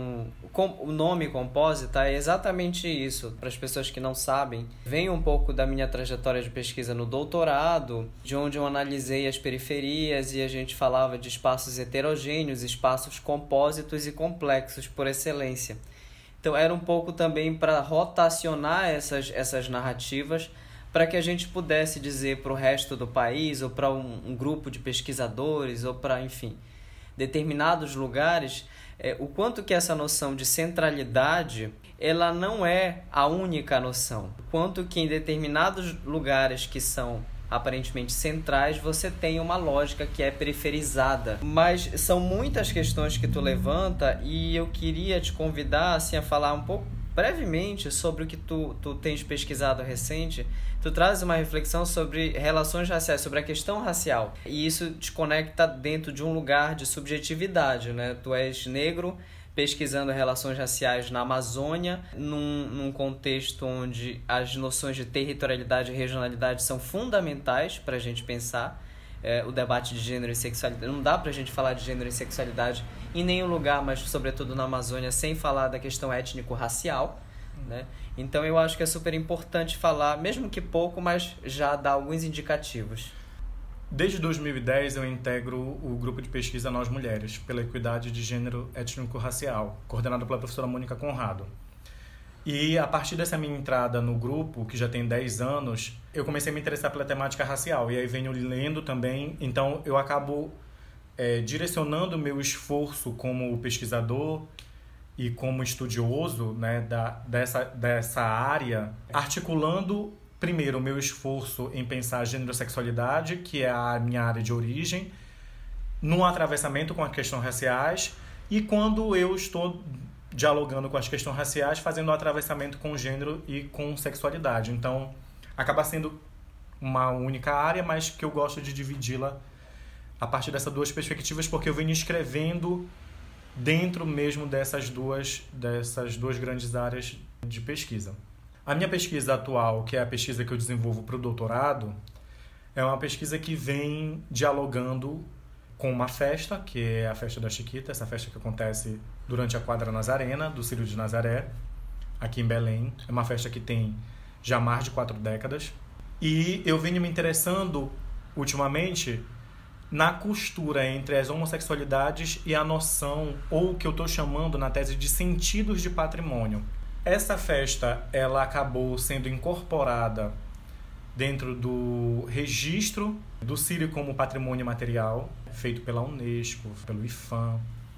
o nome Compósita é exatamente isso. Para as pessoas que não sabem, vem um pouco da minha trajetória de pesquisa no doutorado, de onde eu analisei as periferias e a gente falava de espaços heterogêneos, espaços compósitos e complexos por excelência. Então era um pouco também para rotacionar essas narrativas, para que a gente pudesse dizer para o resto do país, ou para um grupo de pesquisadores, ou para, enfim, determinados lugares, o quanto que essa noção de centralidade, ela não é a única noção. O quanto que em determinados lugares que são aparentemente centrais, você tem uma lógica que é periferizada. Mas são muitas questões que tu levanta e eu queria te convidar assim, a falar um pouco brevemente sobre o que tu tens pesquisado recente. Tu traz uma reflexão sobre relações raciais, sobre a questão racial. E isso te conecta dentro de um lugar de subjetividade, né? Tu és negro, pesquisando relações raciais na Amazônia, num contexto onde as noções de territorialidade e regionalidade são fundamentais para a gente pensar o debate de gênero e sexualidade. Não dá para a gente falar de gênero e sexualidade em nenhum lugar, mas sobretudo na Amazônia, sem falar da questão étnico-racial, né? Então eu acho que é super importante falar, mesmo que pouco, mas já dá alguns indicativos. Desde 2010 eu integro o grupo de pesquisa Nós Mulheres, pela equidade de gênero étnico-racial, coordenado pela professora Mônica Conrado. E a partir dessa minha entrada no grupo, que já tem 10 anos, eu comecei a me interessar pela temática racial. E aí venho lendo também, então eu acabo direcionando o meu esforço como pesquisador e como estudioso, né, dessa área, articulando primeiro o meu esforço em pensar gênero e sexualidade, que é a minha área de origem, num atravessamento com as questões raciais, e quando eu estou dialogando com as questões raciais, fazendo um atravessamento com gênero e com sexualidade. Então, acaba sendo uma única área, mas que eu gosto de dividi-la a partir dessas duas perspectivas, porque eu venho escrevendo dentro mesmo dessas duas grandes áreas de pesquisa. A minha pesquisa atual, que é a pesquisa que eu desenvolvo para o doutorado, é uma pesquisa que vem dialogando com uma festa, que é a Festa da Chiquita, essa festa que acontece durante a Quadra Nazarena, do Círio de Nazaré, aqui em Belém. É uma festa que tem já mais de 4 décadas. E eu venho me interessando, ultimamente, na costura entre as homossexualidades e a noção, ou o que eu estou chamando na tese de sentidos de patrimônio. Essa festa ela acabou sendo incorporada dentro do registro do Sírio como patrimônio material, feito pela Unesco, pelo IPHAN.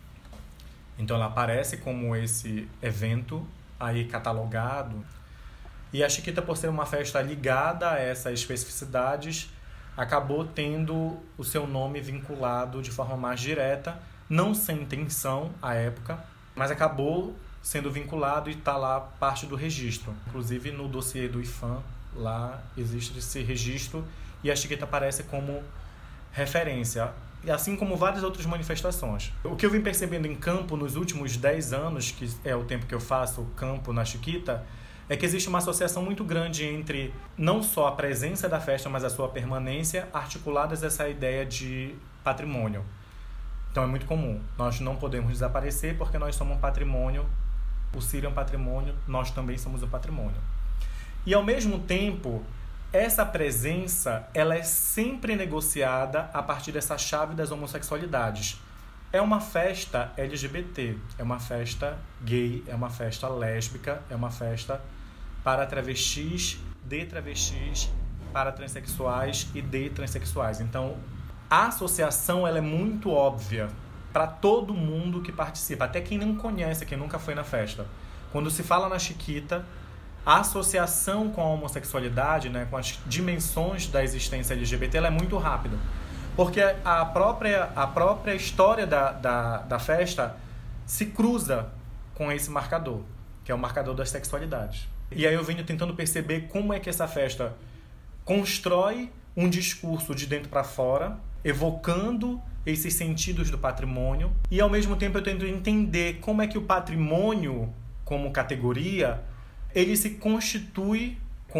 Então ela aparece como esse evento aí catalogado. E a Chiquita, por ser uma festa ligada a essas especificidades, acabou tendo o seu nome vinculado de forma mais direta, não sem intenção à época, mas acabou sendo vinculado e está lá parte do registro. Inclusive no dossiê do IPHAN, lá existe esse registro e a Chiquita aparece como referência, e assim como várias outras manifestações. O que eu vim percebendo em campo nos últimos 10 anos, que é o tempo que eu faço campo na Chiquita, é que existe uma associação muito grande entre não só a presença da festa, mas a sua permanência, articuladas essa ideia de patrimônio. Então é muito comum. Nós não podemos desaparecer porque nós somos um patrimônio, o Sírio é um patrimônio, nós também somos um patrimônio. E ao mesmo tempo, essa presença ela é sempre negociada a partir dessa chave das homossexualidades. É uma festa LGBT, é uma festa gay, é uma festa lésbica, é uma festa para travestis, de travestis, para transexuais e de transexuais. Então, a associação ela é muito óbvia para todo mundo que participa, até quem não conhece, quem nunca foi na festa. Quando se fala na Chiquita, a associação com a homossexualidade, né, com as dimensões da existência LGBT, ela é muito rápida. Porque a própria história da festa se cruza com esse marcador, que é o marcador das sexualidades. E aí eu venho tentando perceber como é que essa festa constrói um discurso de dentro para fora, evocando esses sentidos do patrimônio, e ao mesmo tempo eu tento entender como é que o patrimônio, como categoria, ele se constitui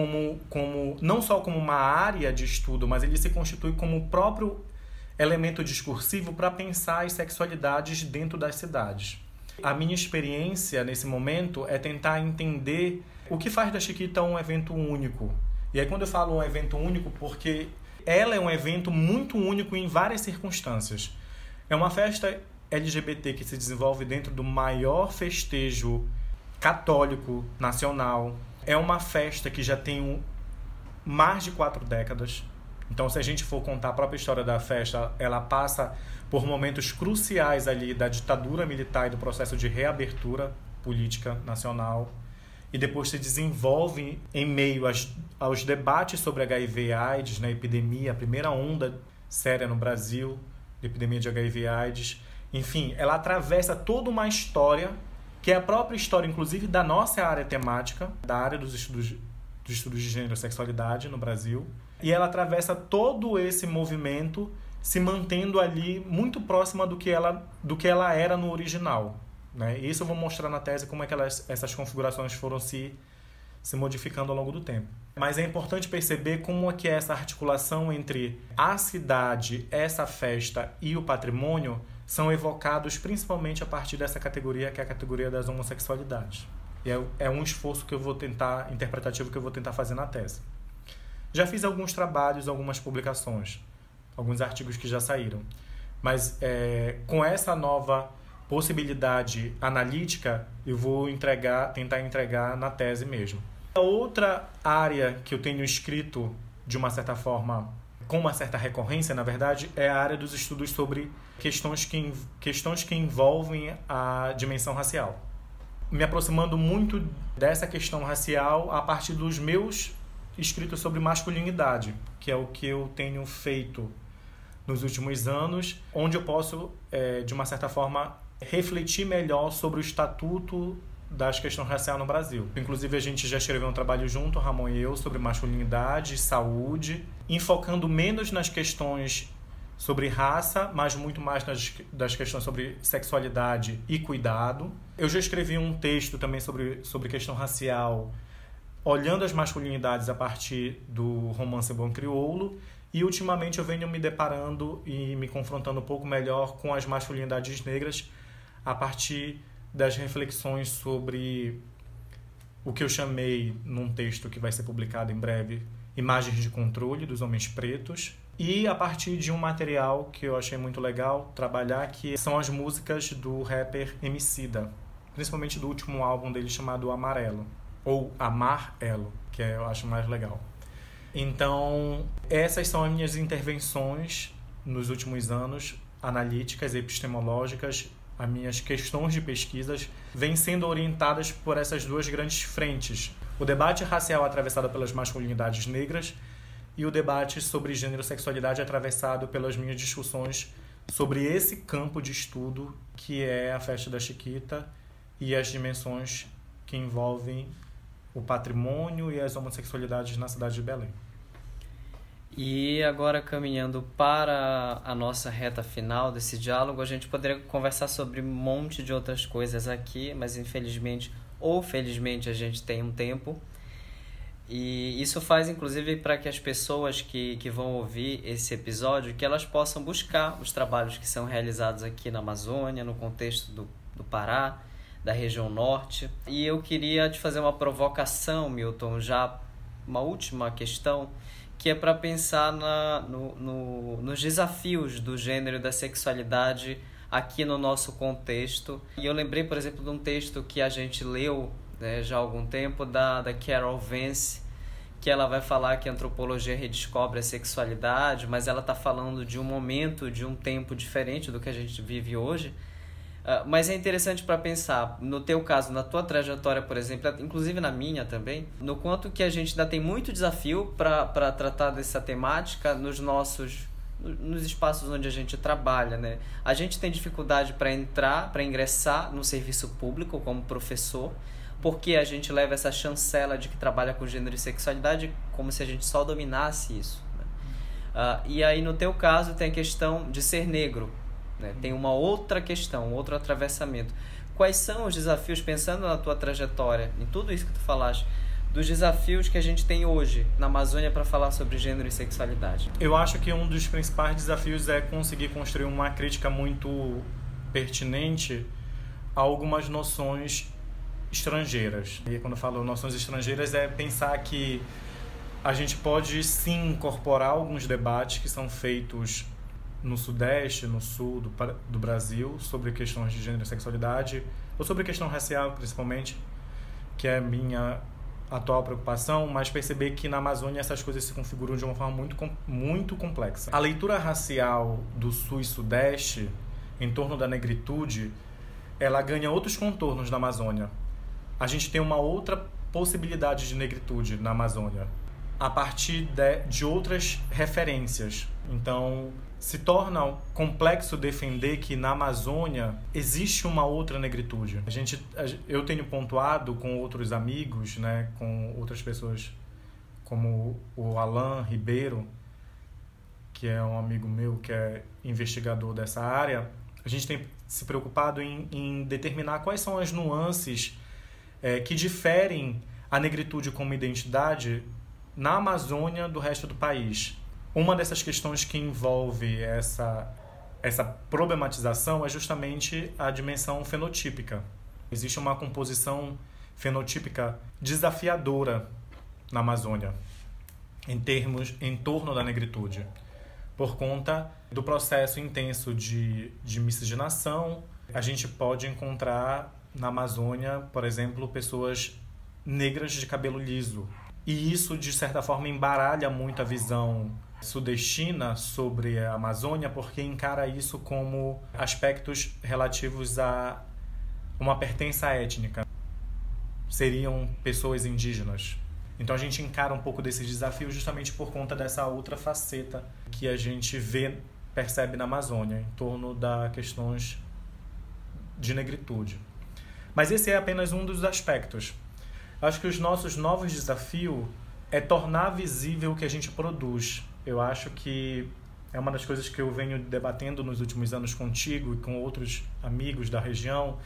como não só como uma área de estudo, mas ele se constitui como o próprio elemento discursivo para pensar as sexualidades dentro das cidades. A minha experiência nesse momento é tentar entender o que faz da Chiquita um evento único. E aí quando eu falo um evento único, porque ela é um evento muito único em várias circunstâncias. É uma festa LGBT que se desenvolve dentro do maior festejo católico nacional. É uma festa que já tem mais de 4 décadas. Então, se a gente for contar a própria história da festa, ela passa por momentos cruciais ali da ditadura militar e do processo de reabertura política nacional. E depois se desenvolve em meio aos debates sobre HIV e AIDS, na epidemia, a primeira onda séria no Brasil, de epidemia de HIV e AIDS. Enfim, ela atravessa toda uma história que é a própria história, inclusive, da nossa área temática, da área dos estudos de gênero e sexualidade no Brasil. E ela atravessa todo esse movimento, se mantendo ali muito próxima do que ela era no original, né? E isso eu vou mostrar na tese como é que essas configurações foram se modificando ao longo do tempo. Mas é importante perceber como é que essa articulação entre a cidade, essa festa e o patrimônio são evocados principalmente a partir dessa categoria, que é a categoria das homossexualidades. E é um esforço que eu vou tentar, interpretativo, que eu vou tentar fazer na tese. Já fiz alguns trabalhos, algumas publicações, alguns artigos que já saíram. Mas com essa nova possibilidade analítica, eu vou tentar entregar na tese mesmo. A outra área que eu tenho escrito de uma certa forma, com uma certa recorrência, na verdade, é a área dos estudos sobre questões que envolvem a dimensão racial. Me aproximando muito dessa questão racial a partir dos meus escritos sobre masculinidade, que é o que eu tenho feito nos últimos anos, onde eu posso, de uma certa forma, refletir melhor sobre o estatuto das questões raciais no Brasil. Inclusive, a gente já escreveu um trabalho junto, Ramon e eu, sobre masculinidade e saúde, enfocando menos nas questões sobre raça, mas muito mais das questões sobre sexualidade e cuidado. Eu já escrevi um texto também sobre questão racial, olhando as masculinidades a partir do romance bom crioulo, e ultimamente eu venho me deparando e me confrontando um pouco melhor com as masculinidades negras a partir das reflexões sobre o que eu chamei, num texto que vai ser publicado em breve, imagens de controle dos homens pretos, e a partir de um material que eu achei muito legal trabalhar, que são as músicas do rapper Emicida, principalmente do último álbum dele chamado Amarelo, ou Amar-elo, que eu acho mais legal. Então, essas são as minhas intervenções nos últimos anos, analíticas, epistemológicas. As minhas questões de pesquisas vêm sendo orientadas por essas duas grandes frentes. O debate racial atravessado pelas masculinidades negras e o debate sobre gênero e sexualidade atravessado pelas minhas discussões sobre esse campo de estudo que é a Festa da Chiquita e as dimensões que envolvem o patrimônio e as homossexualidades na cidade de Belém. E agora, caminhando para a nossa reta final desse diálogo, a gente poderia conversar sobre um monte de outras coisas aqui, mas infelizmente ou felizmente a gente tem um tempo. E isso faz, inclusive, para que as pessoas que vão ouvir esse episódio, que elas possam buscar os trabalhos que são realizados aqui na Amazônia, no contexto do Pará, da região norte. E eu queria te fazer uma provocação, Milton, já uma última questão, que é para pensar nos desafios do gênero e da sexualidade aqui no nosso contexto. E eu lembrei, por exemplo, de um texto que a gente leu, né, já há algum tempo, da Carol Vance, que ela vai falar que a antropologia redescobre a sexualidade, mas ela está falando de um momento, de um tempo diferente do que a gente vive hoje. Mas é interessante para pensar, no teu caso, na tua trajetória, por exemplo, inclusive na minha também, no quanto que a gente ainda tem muito desafio para tratar dessa temática nos espaços onde a gente trabalha, né? A gente tem dificuldade para ingressar no serviço público como professor, porque a gente leva essa chancela de que trabalha com gênero e sexualidade como se a gente só dominasse isso, né? E aí, no teu caso, tem a questão de ser negro, né? Tem uma outra questão, outro atravessamento. Quais são os desafios, pensando na tua trajetória, em tudo isso que tu falaste, dos desafios que a gente tem hoje na Amazônia para falar sobre gênero e sexualidade? Eu acho que um dos principais desafios é conseguir construir uma crítica muito pertinente a algumas noções estrangeiras. E quando eu falo noções estrangeiras, é pensar que a gente pode sim incorporar alguns debates que são feitos no Sudeste, no Sul do Brasil, sobre questões de gênero e sexualidade, ou sobre questão racial, principalmente, que é a minha atual preocupação, mas perceber que na Amazônia essas coisas se configuram de uma forma muito complexa. A leitura racial do Sul e Sudeste, em torno da negritude, ela ganha outros contornos na Amazônia. A gente tem uma outra possibilidade de negritude na Amazônia, a partir de outras referências. Então, se torna complexo defender que na Amazônia existe uma outra negritude. Eu tenho pontuado com outros amigos, né, com outras pessoas, como o Alan Ribeiro, que é um amigo meu que é investigador dessa área. A gente tem se preocupado em determinar quais são as nuances que diferem a negritude como identidade na Amazônia do resto do país. Uma dessas questões que envolve essa problematização é justamente a dimensão fenotípica. Existe uma composição fenotípica desafiadora na Amazônia, em torno da negritude, por conta do processo intenso de miscigenação. A gente pode encontrar na Amazônia, por exemplo, pessoas negras de cabelo liso. E isso, de certa forma, embaralha muito a visão sudestina sobre a Amazônia, porque encara isso como aspectos relativos a uma pertença étnica. Seriam pessoas indígenas. Então a gente encara um pouco desse desafio justamente por conta dessa outra faceta que a gente percebe na Amazônia, em torno das questões de negritude. Mas esse é apenas um dos aspectos. Acho que os nossos novos desafios é tornar visível o que a gente produz. Eu acho que é uma das coisas que eu venho debatendo nos últimos anos contigo e com outros amigos da região,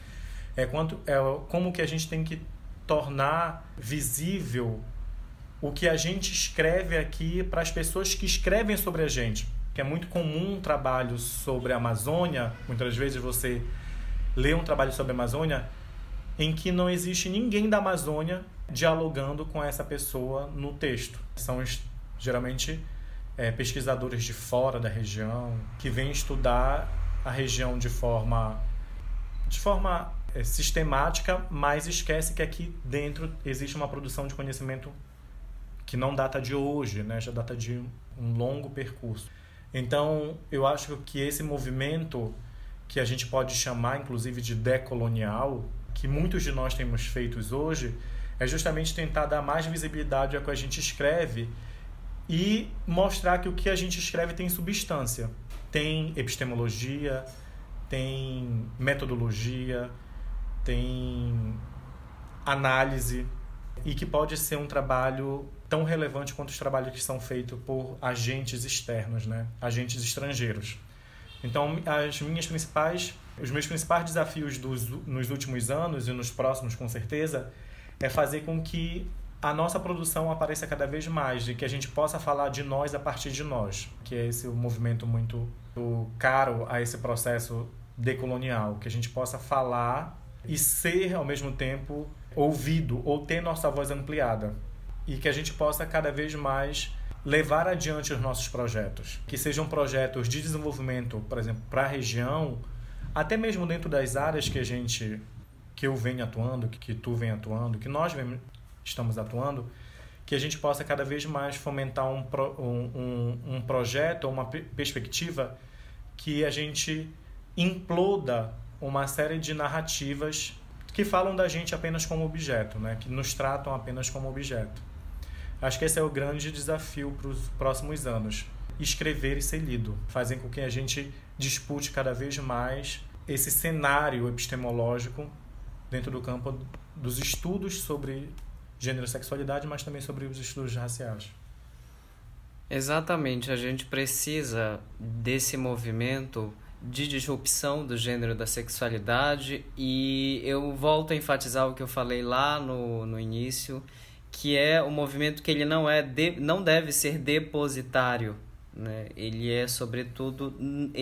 como que a gente tem que tornar visível o que a gente escreve aqui para as pessoas que escrevem sobre a gente. Que é muito comum um trabalho sobre a Amazônia, muitas vezes você lê um trabalho sobre a Amazônia em que não existe ninguém da Amazônia dialogando com essa pessoa no texto. São geralmente pesquisadores de fora da região que vêm estudar a região de forma sistemática, mas esquece que aqui dentro existe uma produção de conhecimento que não data de hoje, né? Já data de um longo percurso. Então, eu acho que esse movimento, que a gente pode chamar, inclusive, de decolonial, que muitos de nós temos feito hoje, é justamente tentar dar mais visibilidade ao que a gente escreve e mostrar que o que a gente escreve tem substância. Tem epistemologia, tem metodologia, tem análise, e que pode ser um trabalho tão relevante quanto os trabalhos que são feitos por agentes externos, né? Agentes estrangeiros. Então, os meus principais desafios nos últimos anos e nos próximos, com certeza, é fazer com que a nossa produção apareça cada vez mais e que a gente possa falar de nós a partir de nós, que é esse movimento muito caro a esse processo decolonial, que a gente possa falar e ser, ao mesmo tempo, ouvido ou ter nossa voz ampliada, e que a gente possa cada vez mais levar adiante os nossos projetos, que sejam projetos de desenvolvimento, por exemplo, para a região, até mesmo dentro das áreas que eu venho atuando, que tu vem atuando, que nós estamos atuando, que a gente possa cada vez mais fomentar um projeto ou uma perspectiva que a gente imploda uma série de narrativas que falam da gente apenas como objeto, né? Que nos tratam apenas como objeto. Acho que esse é o grande desafio para os próximos anos. Escrever e ser lido. Fazer com que a gente dispute cada vez mais esse cenário epistemológico dentro do campo dos estudos sobre gênero e sexualidade, mas também sobre os estudos raciais. Exatamente, a gente precisa desse movimento de disrupção do gênero e da sexualidade, e eu volto a enfatizar o que eu falei lá no início, que é um movimento que ele não deve ser depositário, né? Ele é sobretudo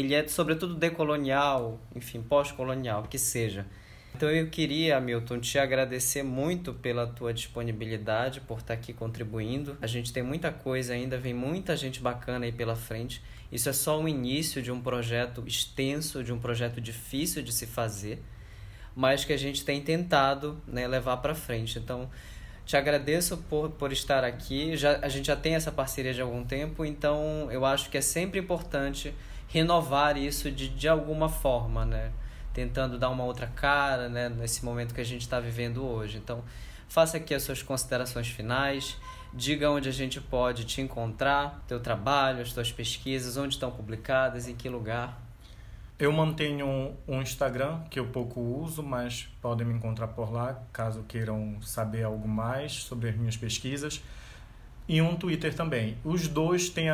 decolonial, enfim, pós-colonial, que seja. Então eu queria, Milton, te agradecer muito pela tua disponibilidade, por estar aqui contribuindo. A gente tem muita coisa ainda, vem muita gente bacana aí pela frente. Isso é só o início de um projeto extenso, de um projeto difícil de se fazer, mas que a gente tem tentado, né, levar para frente. Então, te agradeço por estar aqui. A gente já tem essa parceria de algum tempo, então eu acho que é sempre importante renovar isso de alguma forma, né? Tentando dar uma outra cara, né, nesse momento que a gente está vivendo hoje. Então, faça aqui as suas considerações finais, diga onde a gente pode te encontrar, teu trabalho, as tuas pesquisas, onde estão publicadas, em que lugar. Eu mantenho um Instagram, que eu pouco uso, mas podem me encontrar por lá, caso queiram saber algo mais sobre as minhas pesquisas. E um Twitter também. Os dois têm o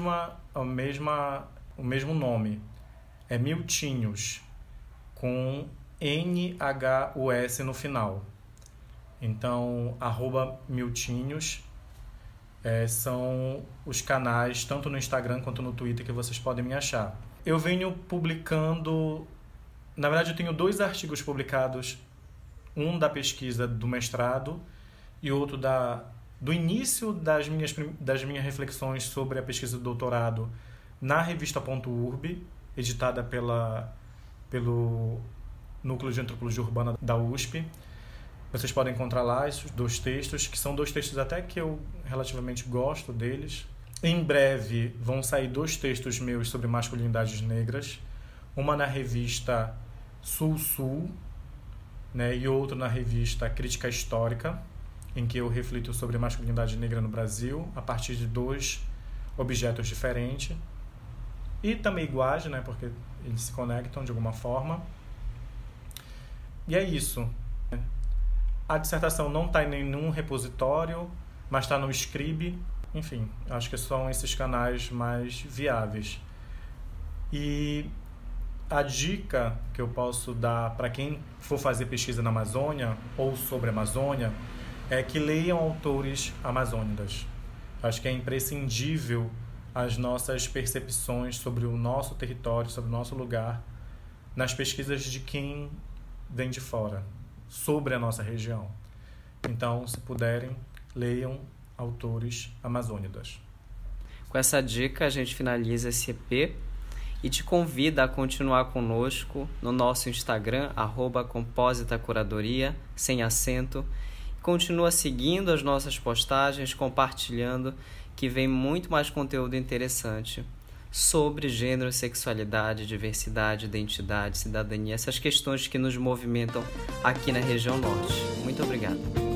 mesmo nome. É Miltinhos, com NHUS no final. Então, @Miltinhos são os canais, tanto no Instagram quanto no Twitter, que vocês podem me achar. Eu venho publicando... Na verdade, eu tenho 2 artigos publicados. Um da pesquisa do mestrado e outro do início das minhas reflexões sobre a pesquisa do doutorado na revista .urb, editada pelo Núcleo de Antropologia Urbana da USP. Vocês podem encontrar lá esses 2 textos, que são 2 textos até que eu relativamente gosto deles. Em breve vão sair 2 textos meus sobre masculinidades negras, uma na revista Sul-Sul, né, e outro na revista Crítica Histórica, em que eu reflito sobre masculinidade negra no Brasil, a partir de 2 objetos diferentes, e também iguais, né, porque eles se conectam de alguma forma. E é isso. A dissertação não está em nenhum repositório, mas está no Scrib. Enfim, acho que são esses canais mais viáveis. E a dica que eu posso dar para quem for fazer pesquisa na Amazônia ou sobre a Amazônia é que leiam autores amazônicos. Acho que é imprescindível as nossas percepções sobre o nosso território, sobre o nosso lugar, nas pesquisas de quem vem de fora, sobre a nossa região. Então, se puderem, leiam autores amazônicos. Com essa dica, a gente finaliza esse EP e te convida a continuar conosco no nosso Instagram, @compositacuradoria, sem acento, Continua seguindo as nossas postagens, compartilhando, que vem muito mais conteúdo interessante sobre gênero, sexualidade, diversidade, identidade, cidadania, essas questões que nos movimentam aqui na região norte. Muito obrigado.